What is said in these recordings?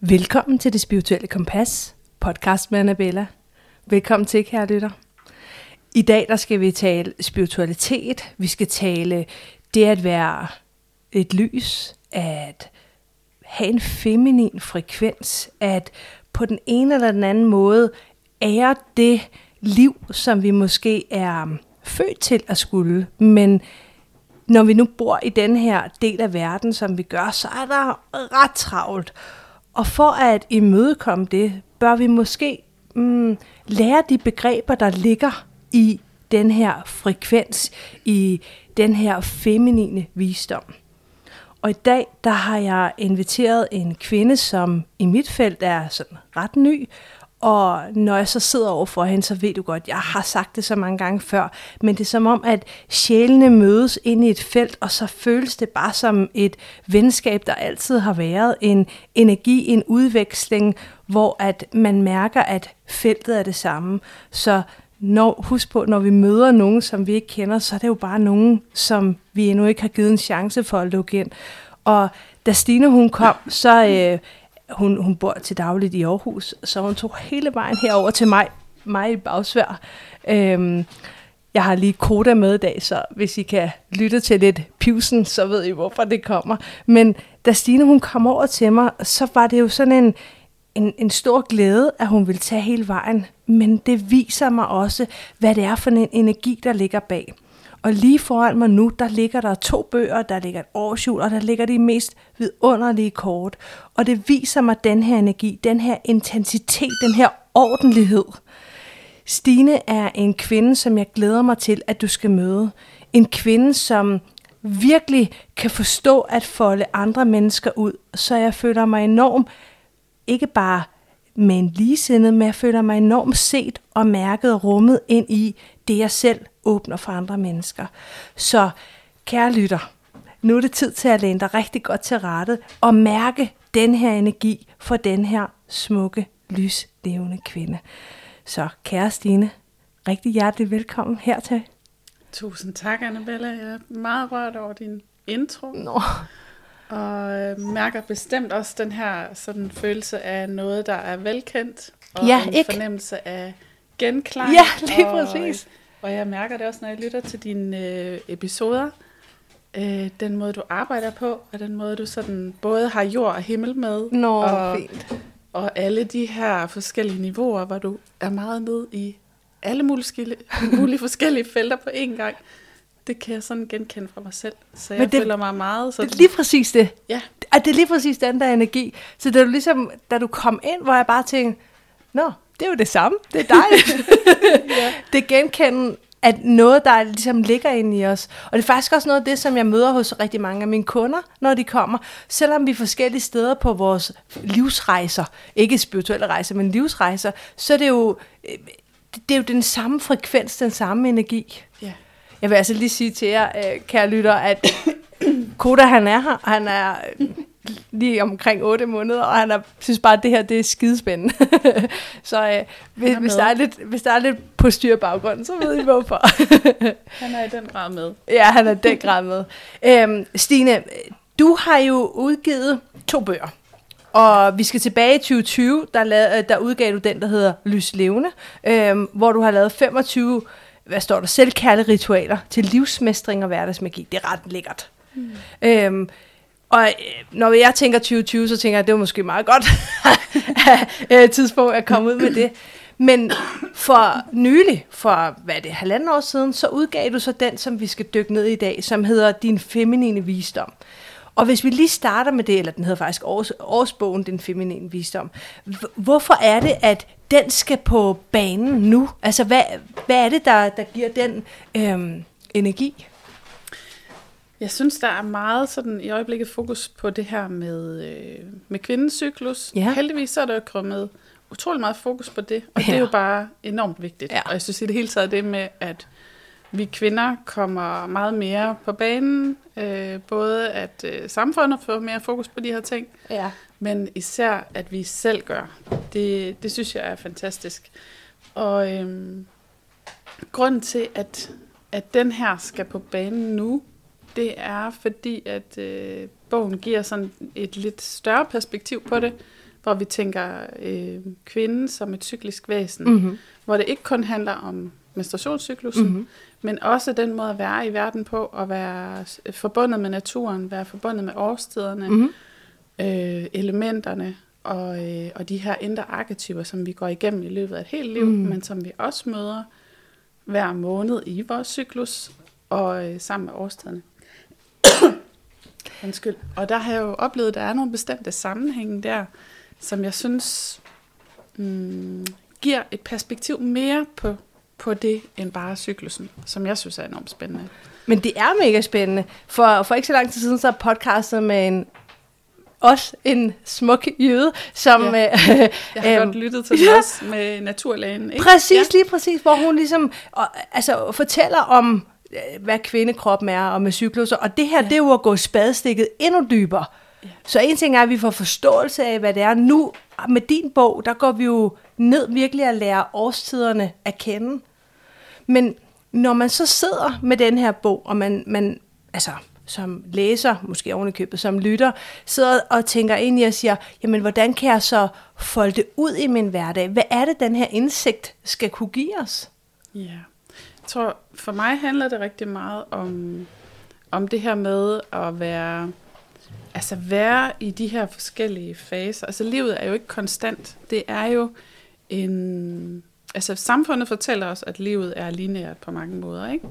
Velkommen til Det Spirituelle Kompas, podcast med Annabella. Velkommen til, kære lytter. I dag der skal vi tale spiritualitet, vi skal tale det at være et lys, at have en feminin frekvens, at på den ene eller den anden måde ære det liv, som vi måske er født til at skulle, men når vi nu bor i den her del af verden, som vi gør, så er der ret travlt. Og for at imødekomme det, bør vi måske lære de begreber, der ligger i den her frekvens, i den her feminine visdom. Og i dag, der har jeg inviteret en kvinde, som i mit felt er sådan ret ny. Og når jeg så sidder over for hende, så ved du godt, jeg har sagt det så mange gange før, men det er som om, at sjælene mødes ind i et felt, og så føles det bare som et venskab, der altid har været. En energi, en udveksling, hvor at man mærker, at feltet er det samme. Så husk på, når vi møder nogen, som vi ikke kender, så er det jo bare nogen, som vi endnu ikke har givet en chance for at lukke ind. Og da Stine hun kom, så hun bor til dagligt i Aarhus, så hun tog hele vejen herover til mig i Bagsværd. Jeg har lige Koda med i dag, så hvis I kan lytte til lidt pivsen, så ved I, hvorfor det kommer. Men da Stine hun kom over til mig, så var det jo sådan en stor glæde, at hun ville tage hele vejen. Men det viser mig også, hvad det er for en energi, der ligger bag. Og lige foran mig nu, der ligger der 2 bøger, der ligger et årshjul, og der ligger de mest vidunderlige kort. Og det viser mig den her energi, den her intensitet, den her ordentlighed. Stine er en kvinde, som jeg glæder mig til, at du skal møde. En kvinde, som virkelig kan forstå at folde andre mennesker ud. Så jeg føler mig enormt, ikke bare med en ligesindet, men jeg føler mig enormt set og mærket og rummet ind i det, jeg selv åbner for andre mennesker. Så kære lytter, nu er det tid til at læne dig rigtig godt til rette og mærke den her energi for den her smukke, lyslevende kvinde. Så kære Stine, rigtig hjertelig velkommen hertil. Tusind tak, Annabella. Jeg er meget rørt over din intro. Og mærker bestemt også den her sådan følelse af noget, der er velkendt. Og en fornemmelse af genklang. Ja, lige præcis. Og jeg mærker det også, når jeg lytter til dine episoder. Den måde, du arbejder på, og den måde, du sådan både har jord og himmel med. Fint. Og alle de her forskellige niveauer, hvor du er meget nede i alle mulige forskellige felter på én gang. Det kan jeg sådan genkende fra mig selv. Så jeg føler mig meget sådan. Det er lige præcis det. Ja. Og det er lige præcis den der energi. Så det er ligesom, da du kom ind, hvor jeg bare tænkte, det er jo det samme. Det er dig. Ja. Det er genkende, at noget, der ligesom ligger inde i os. Og det er faktisk også noget af det, som jeg møder hos rigtig mange af mine kunder, når de kommer. Selvom vi er forskellige steder på vores livsrejser, ikke spirituelle rejser, men livsrejser, så er det jo den samme frekvens, den samme energi. Ja. Jeg vil altså lige sige til jer, kære lytter, at Koda han er her, han er lige omkring 8 måneder, og han synes bare, at det her det er skidespændende. Så hvis der er lidt på styr baggrund, så ved I hvorfor. Han er i den grad med. Ja, han er i den grad med. Stine, du har jo udgivet 2 bøger. Og vi skal tilbage i 2020, der udgav du den, der hedder Lyslevende, hvor du har lavet 25 selvkærlige ritualer til livsmestring og hverdagsmagi. Det er ret lækkert. Og når jeg tænker 2020, så tænker jeg, at det var måske meget godt tidspunkt at komme ud med det. Men for nylig, for 1,5 år siden, så udgav du så den, som vi skal dykke ned i dag, som hedder Din Feminine Visdom. Og hvis vi lige starter med det, eller den hedder faktisk årsbogen, Din Feminine Visdom. Hvorfor er det, at den skal på banen nu? Altså, hvad er det, der giver den energi? Jeg synes, der er meget sådan i øjeblikket fokus på det her med kvindens cyklus. Ja. Heldigvis så er der kommet utrolig meget fokus på det, og det er jo bare enormt vigtigt. Ja. Og jeg synes i det hele taget det med, at vi kvinder kommer meget mere på banen, både at samfundet får mere fokus på de her ting, men især at vi selv gør. Det synes jeg er fantastisk. Og grunden til, at den her skal på banen nu, det er fordi, at bogen giver sådan et lidt større perspektiv på det, hvor vi tænker kvinden som et cyklisk væsen, hvor det ikke kun handler om menstruationscyklusen, men også den måde at være i verden på, at være forbundet med naturen, være forbundet med årstiderne, elementerne, og de her indre arketyper, som vi går igennem i løbet af et helt liv, men som vi også møder hver måned i vores cyklus, og sammen med årstiderne. Undskyld. Og der har jeg jo oplevet, at der er nogle bestemte sammenhænge der, som jeg synes giver et perspektiv mere på det, end bare cyklusen, som jeg synes er enormt spændende. Men det er mega spændende. For ikke så lang tid siden, så podcastet med en smuk jøde, som... Jeg har godt lyttet til det også med naturlægen. Ikke? Præcis, lige præcis, hvor hun ligesom fortæller om, hvad kvindekroppen er, og med cykluser. Og det her, det er jo at gå spadestikket endnu dybere. Ja. Så en ting er, at vi får forståelse af, hvad det er. Nu, med din bog, der går vi jo ned virkelig at lære årstiderne at kende. Men når man så sidder med den her bog, og man som læser, måske ovenikøbet som lytter, sidder og tænker ind i og siger, jamen hvordan kan jeg så folde det ud i min hverdag? Hvad er det, den her indsigt skal kunne give os? Ja, jeg tror, for mig handler det rigtig meget om det her med at være i de her forskellige faser. Altså livet er jo ikke konstant. Det er jo samfundet fortæller os, at livet er lineært på mange måder, ikke?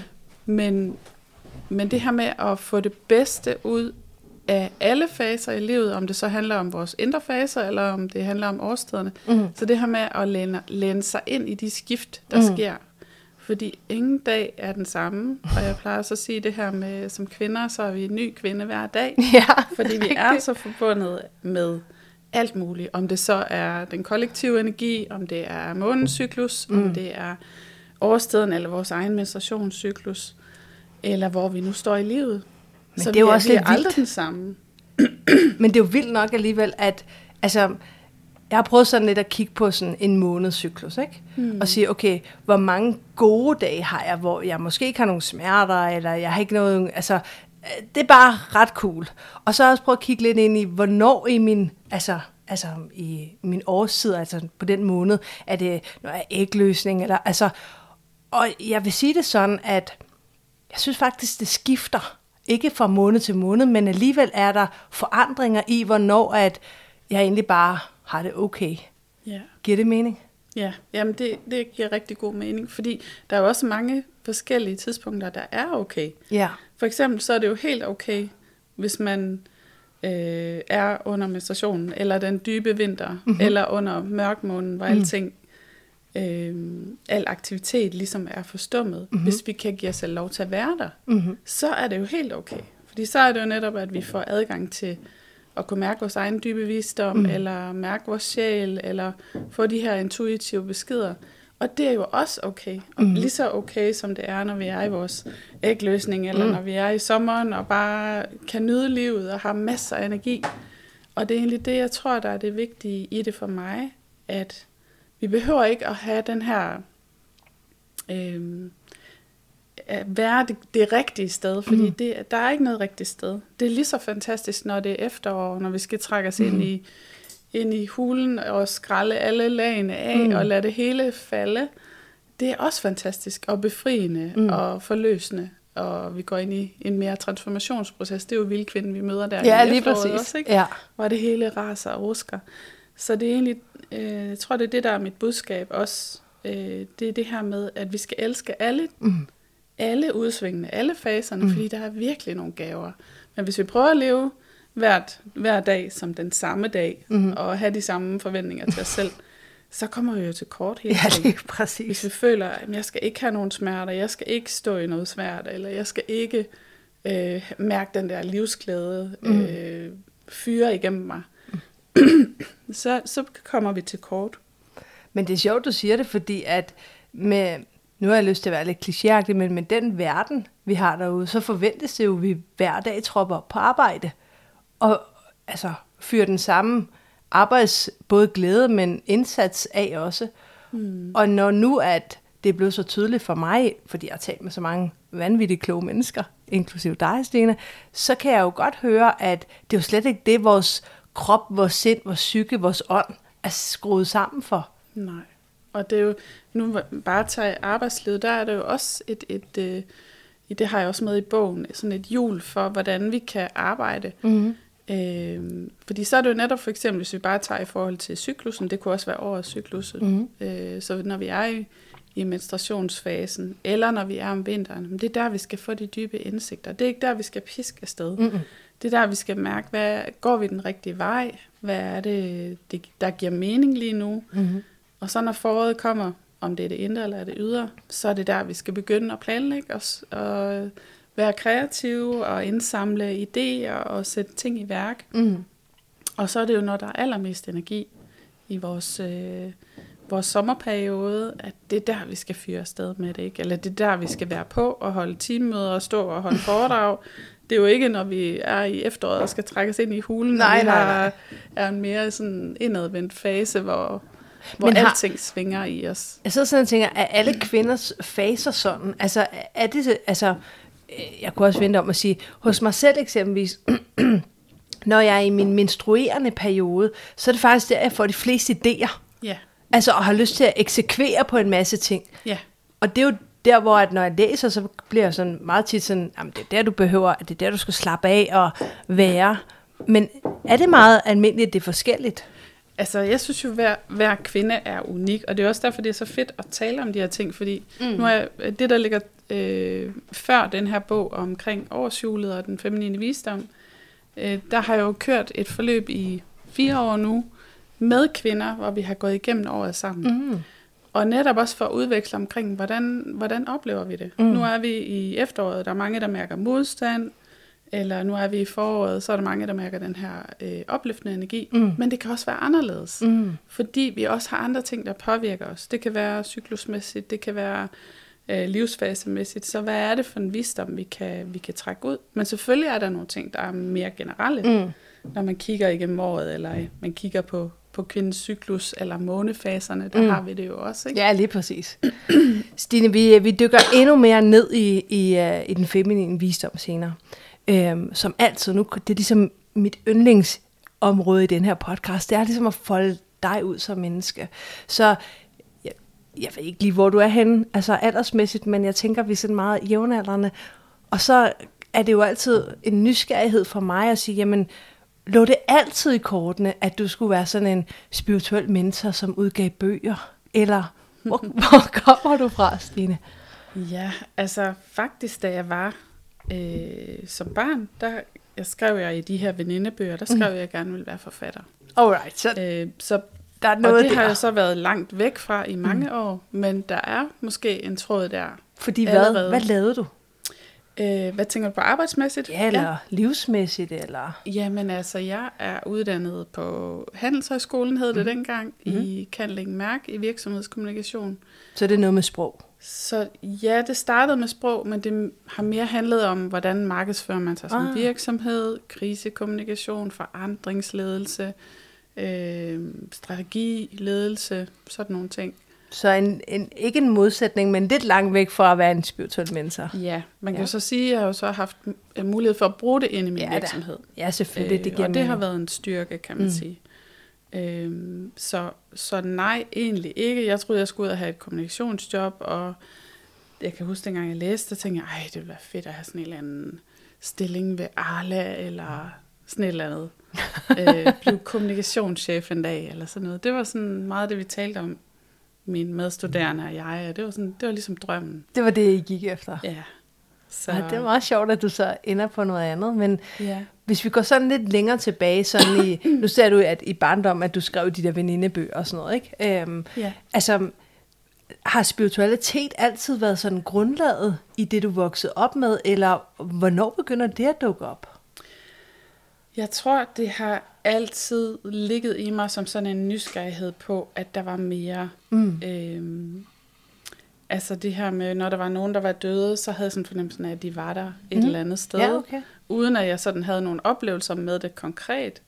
Men det her med at få det bedste ud af alle faser i livet, om det så handler om vores indre faser, eller om det handler om årstiderne. Så det her med at læne sig ind i de skift, der sker. Fordi ingen dag er den samme, og jeg plejer så at sige det her med, som kvinder, så er vi en ny kvinde hver dag. Ja, fordi vi er så forbundet med alt muligt. Om det så er den kollektive energi, om det er månens cyklus, om det er årstiden, eller vores egen menstruationscyklus, eller hvor vi nu står i livet. Men så det er jo også lidt aldrig vildt. Den samme. Men det er jo vildt nok alligevel, at jeg har prøvet sådan lidt at kigge på sådan en månedscyklus, ikke? Og sige, okay, hvor mange gode dage har jeg, hvor jeg måske ikke har nogen smerter, eller jeg har ikke noget, det er bare ret cool. Og så har jeg også prøvet at kigge lidt ind i, hvornår i min, i min årstid, på den måned, er det, når jeg er ægløsning, eller og jeg vil sige det sådan, at jeg synes faktisk, det skifter, ikke fra måned til måned, men alligevel er der forandringer i, hvornår at jeg egentlig bare har det okay. Yeah. Giver det mening? Ja, jamen det giver rigtig god mening, fordi der er jo også mange forskellige tidspunkter, der er okay. Yeah. For eksempel så er det jo helt okay, hvis man er under menstruationen, eller den dybe vinter, eller under mørkmånen, hvor alting, al aktivitet ligesom er forstummet. Hvis vi kan give os selv lov til at være der, så er det jo helt okay. Fordi så er det jo netop, at vi får adgang til at kunne mærke vores egen dybe visdom, eller mærke vores sjæl, eller få de her intuitive beskeder. Og det er jo også okay. Og lige så okay, som det er, når vi er i vores ægløsning, eller når vi er i sommeren, og bare kan nyde livet, og har masser af energi. Og det er egentlig det, jeg tror, der er det vigtige i det for mig, at vi behøver ikke at have den her at være det rigtige sted, fordi der er ikke noget rigtigt sted. Det er lige så fantastisk, når det er efterår, når vi skal trække os ind i hulen og skrælle alle lagene af og lade det hele falde. Det er også fantastisk og befriende og forløsende, og vi går ind i en mere transformationsproces. Det er jo vildkvinden, vi møder der i efteråret også, ikke? Ja. Hvor det hele raser og rusker. Så det er egentlig, jeg tror, det er det, der er mit budskab også. Det er det her med, at vi skal elske alle udsvingene, alle faserne, fordi der er virkelig nogle gaver. Men hvis vi prøver at leve hver dag som den samme dag, og have de samme forventninger til os selv, så kommer vi jo til kort hele tiden. Ja, det er præcis. Hvis vi føler, at jeg skal ikke have nogen smerter, jeg skal ikke stå i noget svært, eller jeg skal ikke mærke den der livsglæde fyre igennem mig, så kommer vi til kort. Men det er sjovt, du siger det, fordi at nu har jeg lyst til at være lidt klichéagtig, men med den verden, vi har derude, så forventes det jo, at vi hver dag tropper på arbejde. Og fyrer den samme både glæde, men indsats af også. Og når nu, at det er blevet så tydeligt for mig, fordi jeg har talt med så mange vanvittigt kloge mennesker, inklusive dig, Stine, så kan jeg jo godt høre, at det er jo slet ikke det, vores krop, vores sind, vores psyke, vores ånd er skruet sammen for. Nej. Og det er jo, nu bare tage arbejdslivet, der er det jo også det har jeg også med i bogen, sådan et hjul for, hvordan vi kan arbejde. Mm-hmm. Fordi så er det jo netop for eksempel, hvis vi bare tager i forhold til cyklusen, det kunne også være årets cyklusen. Mm-hmm. Så når vi er i menstruationsfasen, eller når vi er om vinteren, det er der, vi skal få de dybe indsigter. Det er ikke der, vi skal piske afsted. Mm-hmm. Det er der, vi skal mærke, går vi den rigtige vej? Hvad er det, der giver mening lige nu? Mm-hmm. Og så når foråret kommer, om det er det indre eller det ydre, så er det der, vi skal begynde at planlægge os, og være kreative og indsamle idéer og sætte ting i værk. Mm. Og så er det jo, når der er allermest energi i vores sommerperiode, at det er der, vi skal fyre afsted med det, ikke? Eller det er der, vi skal være på og holde teammøder og stå og holde foredrag. Det er jo ikke, når vi er i efteråret og skal trækkes ind i hulen, nej. Er en mere sådan indadvendt fase, hvor alting svinger i os. Jeg sidder sådan og tænker, er alle kvinders faser sådan? Altså, er det, jeg kunne også vente om at sige, hos mig selv eksempelvis, når jeg er i min menstruerende periode, så er det faktisk der, jeg får de fleste idéer. Ja. Altså, og har lyst til at eksekvere på en masse ting. Ja. Og det er jo der, hvor at når jeg læser, så bliver jeg sådan meget tit sådan, jamen, det er der, du behøver, det er der, du skal slappe af og være. Men er det meget almindeligt, det er forskelligt? Altså, jeg synes jo, hver kvinde er unik, og det er også derfor, det er så fedt at tale om de her ting, fordi nu er det, der ligger før den her bog omkring årshjulet og den feminine visdom, der har jeg jo kørt et forløb i 4 år nu med kvinder, hvor vi har gået igennem året sammen. Mm. Og netop også for at udveksle omkring, hvordan oplever vi det? Nu er vi i efteråret, der er mange, der mærker modstand, eller nu er vi i foråret, så er der mange, der mærker den her opløftende energi. Men det kan også være anderledes, fordi vi også har andre ting, der påvirker os. Det kan være cyklusmæssigt, det kan være livsfasemæssigt. Så hvad er det for en visdom, vi kan trække ud? Men selvfølgelig er der nogle ting, der er mere generelle, når man kigger igennem året, eller man kigger på kvindens cyklus, eller månefaserne, der har vi det jo også, ikke? Ja, lige præcis. Stine, vi dykker endnu mere ned i den feminine visdom senere. Som altid nu, det er ligesom mit yndlingsområde i den her podcast, det er ligesom at folde dig ud som menneske. Så jeg ved ikke lige, hvor du er henne, altså aldersmæssigt, men jeg tænker, vi er sådan meget jævnaldrende. Og så er det jo altid en nysgerrighed for mig at sige, jamen, lå det altid i kortene, at du skulle være sådan en spirituel mentor, som udgav bøger? Eller hvor kommer du fra, Stine? Ja, altså faktisk, da jeg var som barn, jeg skrev i de her venindebøger, der skrev jeg, at jeg gerne ville være forfatter. Alright, så der er noget og det har jeg så været langt væk fra i mange år, men der er måske en tråd der. Fordi hvad lavede du? Hvad tænker du på arbejdsmæssigt? Ja, eller livsmæssigt, eller? Jamen altså, jeg er uddannet på Handelshøjskolen, hed det dengang, i Candling Mærk i virksomhedskommunikation. Så det er noget med sprog? Så ja, det startede med sprog, men det har mere handlet om, hvordan markedsfører man sig som virksomhed, krisekommunikation, forandringsledelse, strategi, ledelse, sådan nogle ting. Så ikke en modsætning, men lidt langt væk fra at være en spirituel mentor. Ja, man kan så sige, at jeg har jo så haft mulighed for at bruge det ind i min virksomhed. Ja, selvfølgelig. Det giver og det har været en styrke, kan man sige. Så nej, egentlig ikke. Jeg troede, jeg skulle ud og have et kommunikationsjob, og jeg kan huske, dengang jeg læste, der tænkte jeg, det ville være fedt at have sådan en eller anden stilling ved Arla, eller sådan et eller andet. Blive kommunikationschef en dag, eller sådan noget. Det var sådan meget det, vi talte om, mine medstuderende og jeg, og det var ligesom drømmen. Det var det, I gik efter? Ja. Så. Ja, det er meget sjovt, at du så ender på noget andet, men hvis vi går sådan lidt længere tilbage, sådan nu ser du, at i barndom, at du skrev de der venindebøger og sådan noget, ikke? Altså, har spiritualitet altid været sådan grundlaget i det, du voksede op med, eller hvornår begynder det at dukke op? Jeg tror, det har altid ligget i mig som sådan en nysgerrighed på, at der var mere. Altså det her med, når der var nogen, der var døde, så havde jeg sådan fornemmelsen af, at de var der et eller andet sted. Ja, okay. Uden at jeg sådan havde nogle oplevelser med det konkret.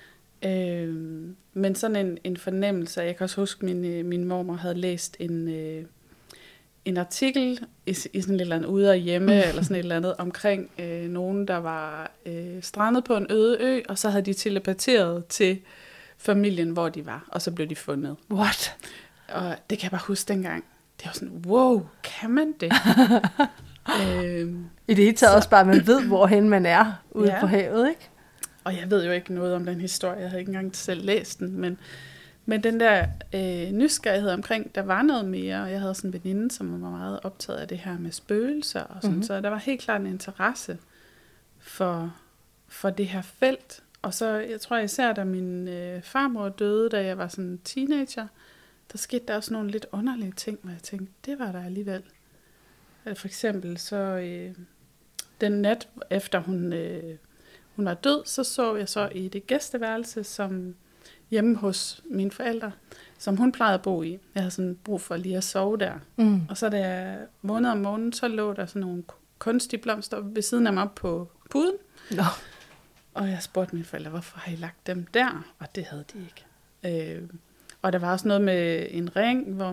Men sådan en fornemmelse. Jeg kan også huske, min mormor havde læst en en artikel i sådan et eller andet ude og hjemme, eller sådan et eller andet, omkring nogen, der var strandet på en øde ø, og så havde de telepateret til familien, hvor de var, og så blev de fundet. What? Og det kan jeg bare huske dengang. Det var sådan, wow, kan man det? I det hele taget også bare, at man ved, hvorhen man er ude på havet, ikke? Og jeg ved jo ikke noget om den historie, jeg havde ikke engang selv læst den, men den der nysgerrighed omkring, der var noget mere, og jeg havde sådan en veninde, som var meget optaget af det her med spøgelser, og sådan, så der var helt klart en interesse for det her felt. Og så, jeg tror især, da min farmor døde, da jeg var sådan teenager, der skete der også nogle lidt underlige ting, hvor jeg tænkte, det var der alligevel. For eksempel så den nat efter hun var død, så sov jeg så i det gæsteværelse, som hjemme hos mine forældre, som hun plejede at bo i. Jeg havde sådan brug for lige at sove der. Og så da jeg vågnede om morgenen, så lå der sådan nogle kunstige blomster ved siden af mig op på puden. Nå. Og jeg spurgte mine forældre, hvorfor har I lagt dem der? Og det havde de ikke. Og der var også noget med en ring, hvor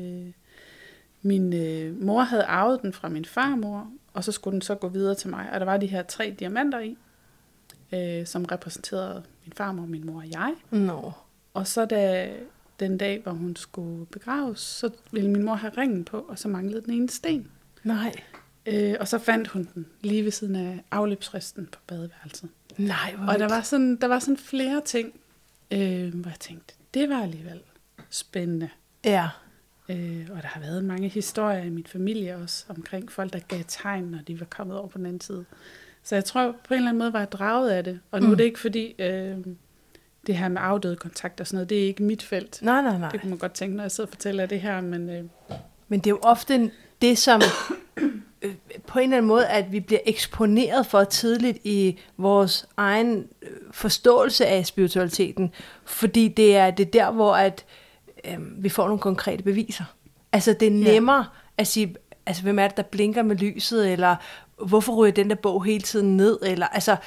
min mor havde arvet den fra min farmor, og så skulle den så gå videre til mig. Og der var de her 3 diamanter i, som repræsenterede min farmor, min mor og jeg. No. Og så da den dag, hvor hun skulle begraves, så ville min mor have ringen på, og så manglede den ene sten. Nej. Og så fandt hun den lige ved siden af afløbsristen på badeværelset. Nej, hvor og der var sådan flere ting, hvor jeg tænkte, det var alligevel spændende. Ja. Og der har været mange historier i min familie også, omkring folk, der gav tegn, når de var kommet over på den anden side. Så jeg tror, på en eller anden måde var jeg draget af det. Og nu er det ikke fordi, det her med afdøde kontakt og sådan noget, det er ikke mit felt. Nej. Det kunne man godt tænke, når jeg sidder og fortæller det her. Men det er jo ofte det, som på en eller anden måde, at vi bliver eksponeret for tidligt i vores egen forståelse af spiritualiteten. fordi det er der, hvor at, vi får nogle konkrete beviser. Altså det er nemmere at sige, altså hvem er det, der blinker med lyset, eller hvorfor ryger den der bog hele tiden ned, eller altså,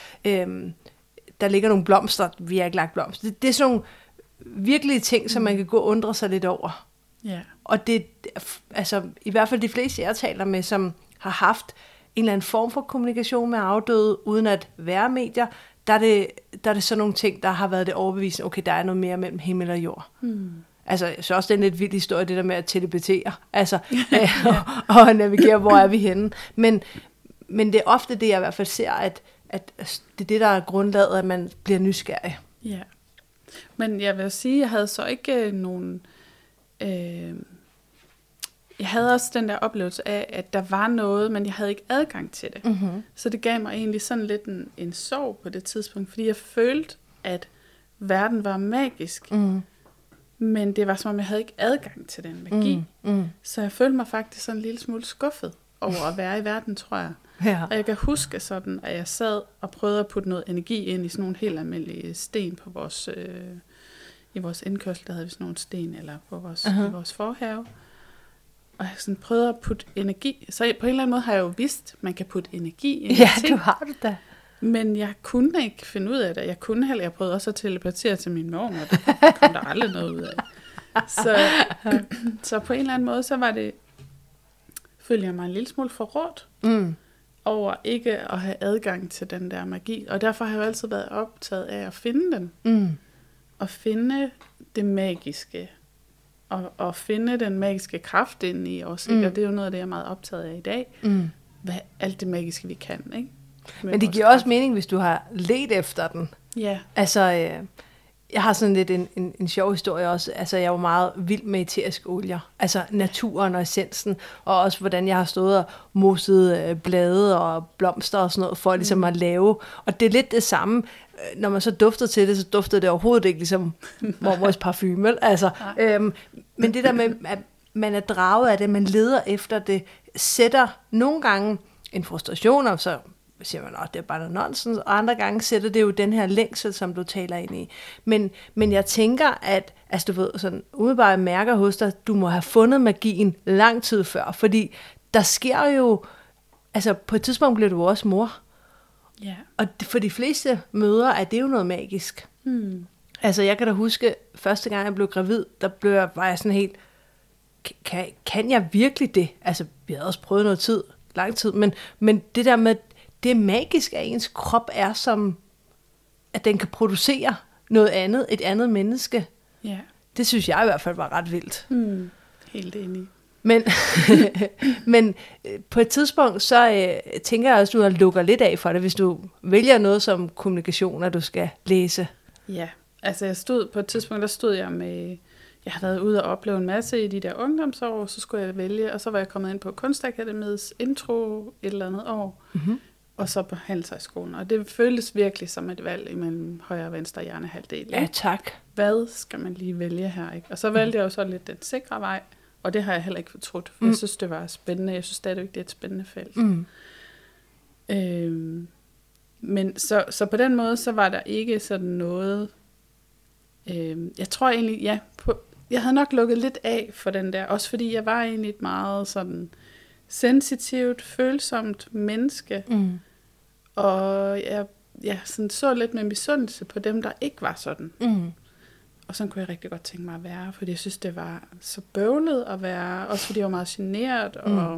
der ligger nogle blomster, vi har ikke lagt blomster. Det er sådan nogle virkelige ting, som man kan gå og undre sig lidt over. Ja. Og det, altså i hvert fald de fleste, jeg taler med, som har haft en eller anden form for kommunikation med afdøde, uden at være medier, der er det sådan nogle ting, der har været det overbevisende, okay, der er noget mere mellem himmel og jord. Altså, så også den lidt vild historie, det der med at telepatere, altså, og navigere, hvor er vi henne. Men det er ofte det, jeg i hvert fald ser, at det er det, der er grundlaget, at man bliver nysgerrig. Ja. Men jeg vil sige, jeg havde så ikke nogen... jeg havde også den der oplevelse af, at der var noget, men jeg havde ikke adgang til det. Mm-hmm. Så det gav mig egentlig sådan lidt en sorg på det tidspunkt, fordi jeg følte, at verden var magisk, men det var som om, jeg havde ikke adgang til den magi. Så jeg følte mig faktisk sådan en lille smule skuffet over at være i verden, tror jeg. Ja. Og jeg kan huske sådan, at jeg sad og prøvede at putte noget energi ind i sådan nogle helt almindelige sten på vores, i vores indkørsel, der havde vi sådan nogle sten, eller på vores, i vores forhave. Og jeg sådan prøvede at putte energi. Så på en eller anden måde har jeg jo vidst, at man kan putte energi ind i ting. Ja, du har det da. Men jeg kunne ikke finde ud af det. Jeg prøvede også at telepatere til min mor, og det kom der aldrig noget ud af. Så på en eller anden måde, så var det, følte jeg mig en lille smule forrådt over ikke at have adgang til den der magi. Og derfor har jeg jo altid været optaget af at finde den. Og finde det magiske. Og finde den magiske kraft inde i os. Og det er jo noget af det, jeg er meget optaget af i dag. Alt det magiske, vi kan, ikke? Men det giver også mening, hvis du har ledt efter den. Ja. Altså, jeg har sådan lidt en sjov historie også. Altså, jeg var meget vild med æteriske olier. Altså, naturen og essensen. Og også, hvordan jeg har stået og moset blade og blomster og sådan noget, for ligesom at lave. Og det er lidt det samme. Når man så dufter til det, så dufter det overhovedet ikke ligesom mormors parfume. Altså, men det der med, at man er draget af det, man leder efter det, sætter nogle gange en frustration, og så siger man, at det er bare noget nonsens, og andre gange sætter det jo den her længsel, som du taler ind i. Men jeg tænker, at altså, du ved, sådan, umiddelbart mærker hos dig, du må have fundet magien lang tid før, fordi der sker jo, altså på et tidspunkt bliver du også mor. Yeah. Og for de fleste mødre er det jo noget magisk. Altså jeg kan da huske, første gang jeg blev gravid, var jeg sådan helt, kan jeg virkelig det? Altså, vi havde også prøvet noget lang tid, men det der med, det er magisk, at ens krop er som, at den kan producere noget andet, et andet menneske. Ja. Det synes jeg i hvert fald var ret vildt. Helt enig. Men på et tidspunkt, så tænker jeg også, at du lukker lidt af for det, hvis du vælger noget som kommunikation, at du skal læse. Ja, altså på et tidspunkt, der stod jeg med, jeg havde været ude og opleve en masse i de der ungdomsår, så skulle jeg vælge, og så var jeg kommet ind på Kunstakademiets intro et eller andet år, og så på Handelshøjskolen, og det føltes virkelig som et valg imellem højre og venstre hjernehalvdel. Ja, tak. Hvad skal man lige vælge her, ikke? Og så valgte jeg jo så lidt den sikre vej, og det har jeg heller ikke fortrudt, for jeg synes, det var spændende. Jeg synes stadigvæk, det er et spændende felt. Men så på den måde, så var der ikke sådan noget. Jeg tror egentlig, jeg havde nok lukket lidt af for den der, også fordi jeg var egentlig et meget sådan sensitivt, følsomt menneske. Og jeg sådan så lidt med misundelse på dem, der ikke var sådan. Og sådan kunne jeg rigtig godt tænke mig at være, fordi jeg synes, det var så bøvlet at være, også fordi jeg var meget generet,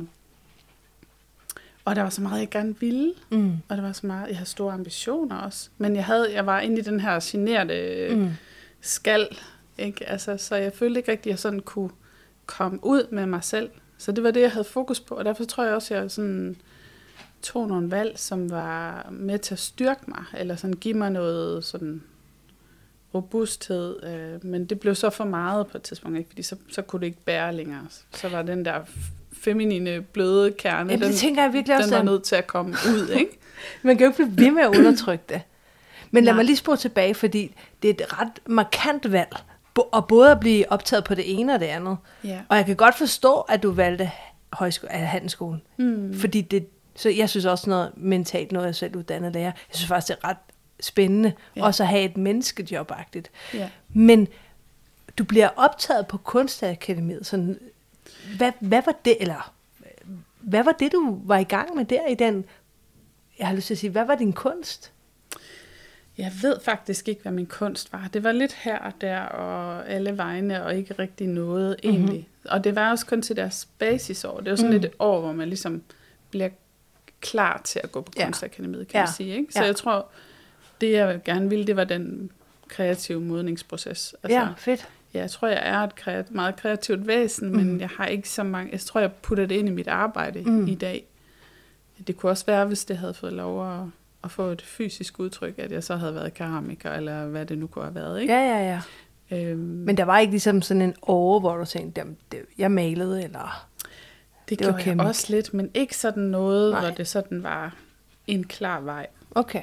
og der var så meget, jeg gerne ville, og der var så meget, jeg havde store ambitioner også, men jeg var inde i den her generede skal, ikke? Altså, så jeg følte ikke rigtig, at jeg sådan kunne komme ud med mig selv, så det var det, jeg havde fokus på, og derfor tror jeg også, at jeg sådan tog nogle valg, som var med til at styrke mig, eller sådan give mig noget sådan robusthed, men det blev så for meget på et tidspunkt, ikke? Fordi så kunne det ikke bære længere. Så var den der feminine, bløde kerne, det tænker jeg virkelig også, den var nødt til at komme ud, ikke? Man kan jo ikke blive ved med at undertrykke det. Men lad mig lige spole tilbage, fordi det er et ret markant valg, og både at blive optaget på det ene og det andet. Ja. Og jeg kan godt forstå, at du valgte handelsskolen. Fordi så jeg synes også noget mentalt, noget jeg selv uddannet lærer. Jeg synes faktisk, det er ret spændende, også at have et menneskejob-agtigt. Men du bliver optaget på Kunstakademiet. Sådan, hvad var det, eller hvad var det, du var i gang med der i den, jeg har lyst til at sige, hvad var din kunst? Jeg ved faktisk ikke, hvad min kunst var. Det var lidt her og der, og alle vegne, og ikke rigtig noget egentlig. Og det var også kun til deres basisår. Det var sådan lidt et år, hvor man ligesom bliver klar til at gå på Kunstakademiet, kan man sige. Ikke? Så jeg tror, det jeg gerne ville, det var den kreative modningsproces. Altså, fedt. Ja, jeg tror, jeg er et meget kreativt væsen, men jeg har ikke så mange. Jeg tror, jeg putter det ind i mit arbejde i dag. Det kunne også være, hvis det havde fået lov at få et fysisk udtryk, at jeg så havde været keramiker, eller hvad det nu kunne have været. Ikke? Ja. Men der var ikke ligesom sådan en år, hvor du tænkte, jeg malede, eller... Det gjorde jeg også lidt, men ikke sådan noget, hvor det sådan var en klar vej. Okay.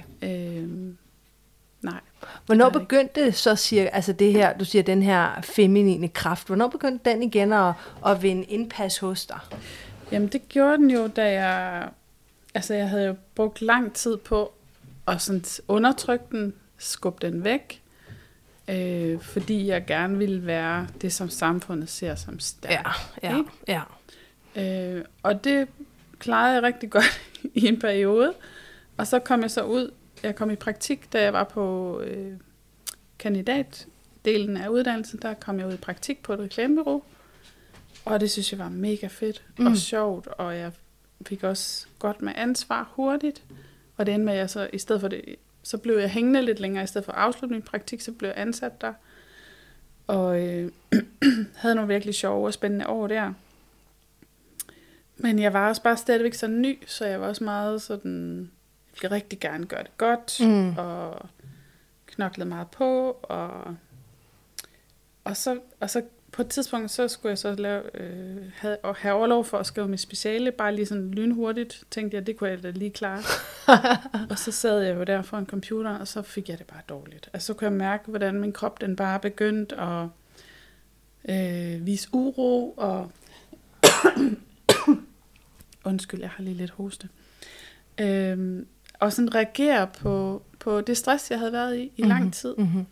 Nej. Hvornår begyndte så cirka, altså det her, du siger den her feminine kraft, hvornår begyndte den igen at vinde indpas hos dig? Jamen det gjorde den jo, da jeg havde jo brugt lang tid på at sådan undertrykke den, skubbe den væk, fordi jeg gerne ville være det, som samfundet ser som stærkt. Ja. Og det klarede jeg rigtig godt i en periode, og så kom jeg så ud. Jeg kom i praktik, da jeg var på kandidatdelen af uddannelsen. Der kom jeg ud i praktik på et reklamebureau. Og det synes jeg var mega fedt og sjovt. Og jeg fik også godt med ansvar hurtigt. Og det endte med, at jeg så i stedet for det, så blev jeg hængende lidt længere. I stedet for at afslutte min praktik, så blev jeg ansat der. Og havde nogle virkelig sjove og spændende år der. Men jeg var også bare stadigvæk så ny, så jeg var også meget sådan... Jeg ville rigtig gerne gøre det godt, og knoklede meget på, og så på et tidspunkt, så skulle jeg så have overlov for at skrive mit speciale, bare lige sådan lynhurtigt, tænkte jeg, det kunne jeg da lige klare. Og så sad jeg jo der foran computeren, og så fik jeg det bare dårligt. Altså så kunne jeg mærke, hvordan min krop, den bare begyndte at vise uro, og undskyld, jeg har lige lidt hoste. Og sådan reagere på det stress, jeg havde været i lang tid.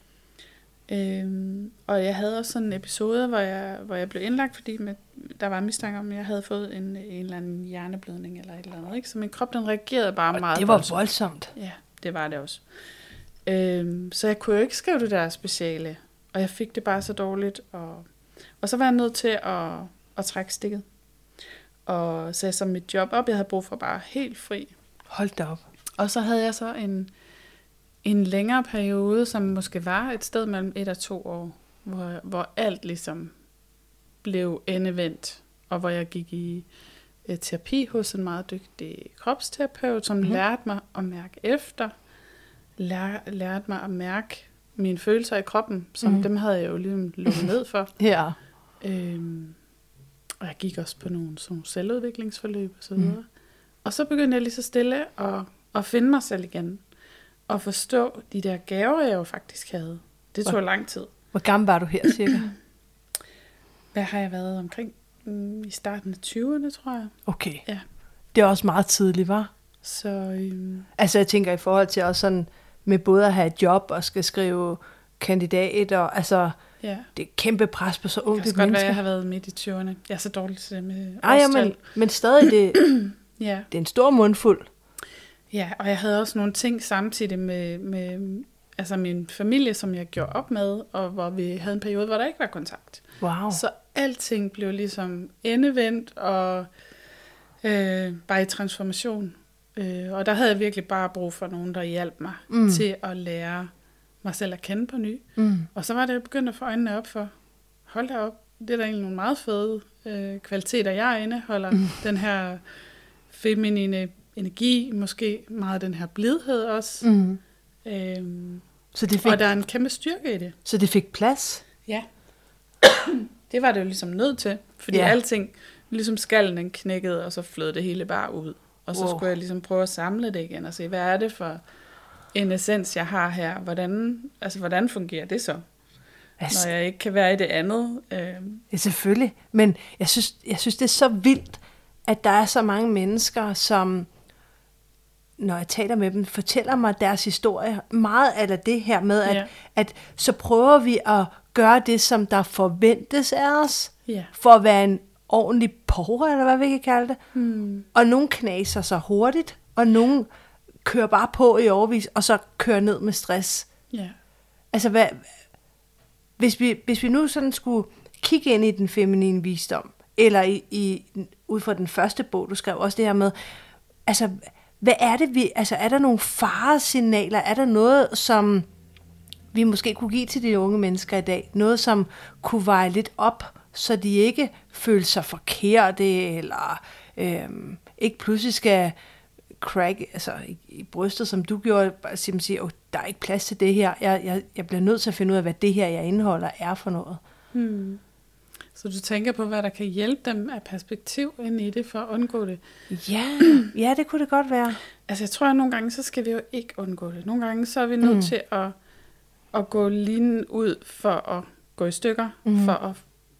Og jeg havde også sådan en episode, hvor jeg blev indlagt, fordi der var mistanke om, at jeg havde fået en eller anden hjerneblødning eller et eller andet. Ikke? Så min krop, den reagerede bare og meget. Det var voldsomt. Ja, det var det også. Så jeg kunne jo ikke skrive det der speciale, og jeg fik det bare så dårligt. Og så var jeg nødt til at trække stikket. Og sagde så mit job op. Jeg havde brug for bare helt fri. Hold da op. Og så havde jeg så en længere periode, som måske var et sted mellem 1 og 2 år, hvor alt ligesom blev endevendt, og hvor jeg gik i terapi hos en meget dygtig kropsterapeut, som lærte mig at mærke efter, lærte mig at mærke mine følelser i kroppen, som dem havde jeg jo ligesom lukket ned for. Ja. Og jeg gik også på nogle selvudviklingsforløb og så videre. Og så begyndte jeg lige så stille at finde mig selv igen, og forstå de der gaver, jeg jo faktisk havde. Det tog lang tid. Hvor gammel var du her cirka? Hvad har jeg været omkring? I starten af 20'erne, tror jeg. Okay. Ja. Det er også meget tidligt, var? Så, Altså jeg tænker i forhold til også sådan, med både at have et job og skal skrive kandidat, og altså, det er kæmpe pres på så ungt et menneske. Det kan godt være, jeg har været midt i 20'erne. Jeg er så dårlig til det med men stadig, det det er en stor mundfuld. Ja, og jeg havde også nogle ting samtidig med altså min familie, som jeg gjorde op med, og hvor vi havde en periode, hvor der ikke var kontakt. Wow. Så alting blev ligesom endevendt og bare i transformation. Og der havde jeg virkelig bare brug for nogen, der hjalp mig til at lære mig selv at kende på ny. Og så var det, jeg begyndte at få øjnene op for, hold da op, det er da egentlig nogle meget fede kvaliteter, jeg indeholder. Den her feminine energi, måske meget den her blidhed også. Så det fik, og der er en kæmpe styrke i det. Så det fik plads? Ja. Det var det jo ligesom nødt til, fordi alting, ligesom skallen den knækkede, og så flød det hele bare ud. Og så skulle jeg ligesom prøve at samle det igen, og se, hvad er det for en essens, jeg har her? Hvordan fungerer det så? Når jeg ikke kan være i det andet. Ja, selvfølgelig. Men jeg synes, det er så vildt, at der er så mange mennesker, som, når jeg taler med dem, fortæller mig deres historie. Meget af det her med, at så prøver vi at gøre det, som der forventes af os, for at være en ordentlig porre, eller hvad vi kan kalde det. Og nogen knaser sig hurtigt, og nogen kører bare på i årevis, og så kører ned med stress. Altså, hvis vi nu sådan skulle kigge ind i den feminine visdom, eller ud fra den første bog, du skrev også det her med, altså, hvad er det er der nogle faresignaler, er der noget, som vi måske kunne give til de unge mennesker i dag, noget, som kunne veje lidt op, så de ikke føler sig forkerte, eller ikke pludselig skal crack i brystet, som du gjorde, bare sige, der er ikke plads til det her, jeg bliver nødt til at finde ud af, hvad det her, jeg indeholder, er for noget. Så du tænker på, hvad der kan hjælpe dem af perspektiv ind i det, for at undgå det? Ja, det kunne det godt være. Altså jeg tror, at nogle gange, så skal vi jo ikke undgå det. Nogle gange, så er vi nødt til at gå linen ud, for at gå i stykker, for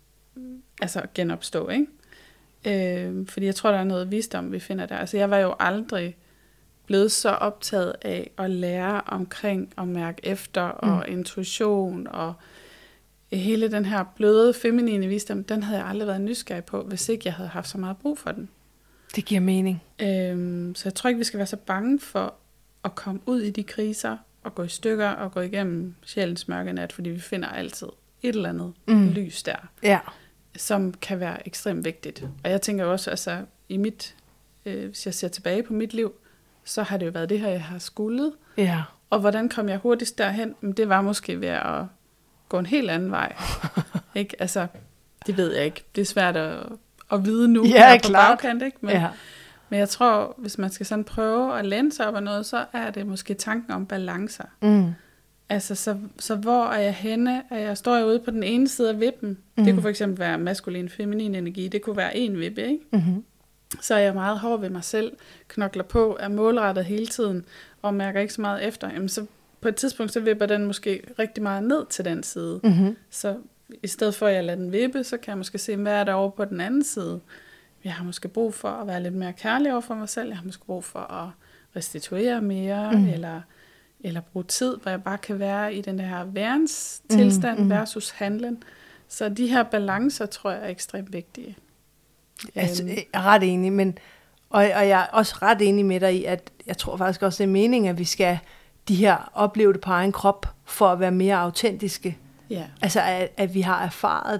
at genopstå, ikke? Fordi jeg tror, der er noget visdom, vi finder der. Altså jeg var jo aldrig blevet så optaget af at lære omkring at mærke efter, og intuition, og hele den her bløde, feminine visdom, den havde jeg aldrig været nysgerrig på, hvis ikke jeg havde haft så meget brug for den. Det giver mening. Så jeg tror ikke, vi skal være så bange for at komme ud i de kriser, og gå i stykker, og gå igennem sjælens mørke nat, fordi vi finder altid et eller andet lys der, som kan være ekstremt vigtigt. Og jeg tænker også, altså i mit, hvis jeg ser tilbage på mit liv, så har det jo været det her, jeg har skuldet. Ja. Og hvordan kom jeg hurtigst derhen? Det var måske ved at gå en helt anden vej. Ikke? Altså, det ved jeg ikke. Det er svært at vide nu. Ja, på bagkant, ikke? Men jeg tror, hvis man skal sådan prøve at læne sig op af noget, så er det måske tanken om balancer. Altså, så hvor er jeg henne? Står jeg ude på den ene side af vippen? Det kunne for eksempel være maskulin, feminin energi. Det kunne være en vippe, ikke? Så er jeg meget hård ved mig selv, knokler på, er målrettet hele tiden, og mærker ikke så meget efter. Jamen, så på et tidspunkt, så vipper den måske rigtig meget ned til den side. Så i stedet for, at jeg lader den vippe, så kan jeg måske se, hvad er der over på den anden side. Jeg har måske brug for at være lidt mere kærlig over for mig selv. Jeg har måske brug for at restituere mere, eller bruge tid, hvor jeg bare kan være i den her værenstilstand versus handlen. Så de her balancer, tror jeg, er ekstremt vigtige. Altså, jeg er ret enig, men og jeg er også ret enig med dig i, at jeg tror faktisk også, det er meningen, at vi skal de her opleve det på egen krop, for at være mere autentiske. Ja. Altså, at vi har erfaret det.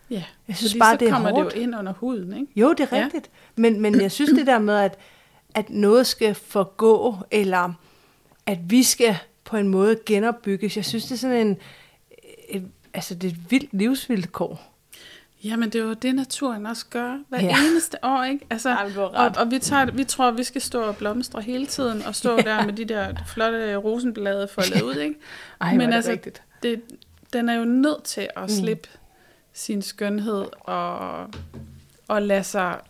Ja, jeg synes fordi bare, så det er kommer hårdt. det jo ind under huden, ikke? Jo, det er rigtigt. Men jeg synes det der med, at noget skal forgå, eller at vi skal på en måde genopbygges, jeg synes, det er sådan altså det er et vildt livsvilkår. Jamen, det er jo det, naturen også gør hver eneste år, ikke? Altså, og vi tror, vi skal stå og blomstre hele tiden, og stå der med de der flotte rosenblade foldet ud, ikke? Ej, men altså, den er jo nødt til at slippe sin skønhed, og lade sig